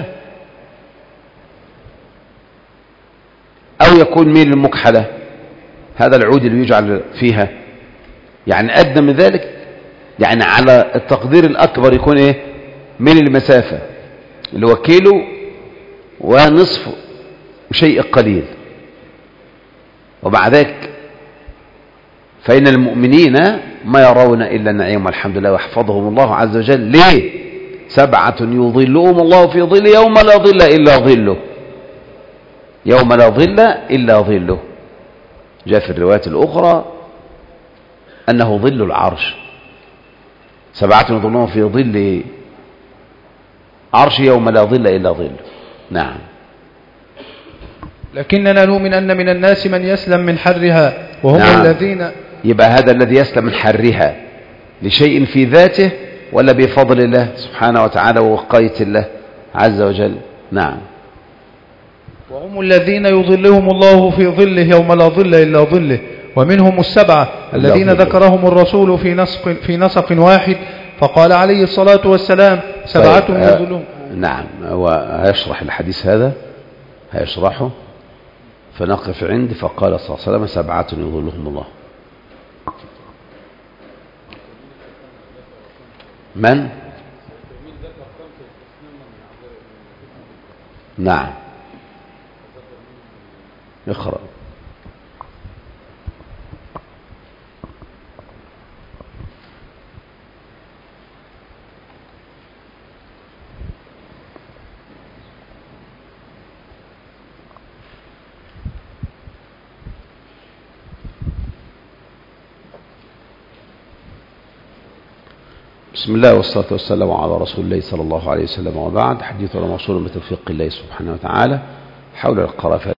أو يكون ميل المكحلة، هذا العود اللي يجعل فيها، يعني أدنى من ذلك، يعني على التقدير الأكبر يكون إيه؟ ميل المسافة اللي هو كيلو ونصف شيء قليل. ومع ذلك فإن المؤمنين ما يرون إلا النعيم والحمد لله ويحفظهم الله عز وجل. ليه؟ 7 يظلهم الله في ظل يوم لا ظل إلا ظله، يوم لا ظل إلا ظله. جاء في الروايات الأخرى أنه ظل العرش، 7 يظلهم في ظل عرش يوم لا ظل إلا ظله. نعم. لكننا نؤمن أن من الناس من يسلم من حرها وهم نعم. الذين، يبقى هذا الذي يسلم من حرها لشيء في ذاته ولا بفضل الله سبحانه وتعالى ووقاية الله عز وجل. نعم. وهم الذين يظلهم الله في ظله يوم لا ظل إلا ظله. ومنهم 7 الذين ذكرهم الرسول في نسق واحد، فقال عليه الصلاة والسلام 7 يظلهم. نعم، وهيشرح الحديث هذا، هيشرحه، فنقف عند فقال صلى الله عليه وسلم 7 يظلهم الله. من؟ نعم، اقرأ. بسم الله والصلاة والسلام على رسول الله صلى الله عليه وسلم، وبعد. حديثنا موصول بتوفيق الله سبحانه وتعالى حول القرافة.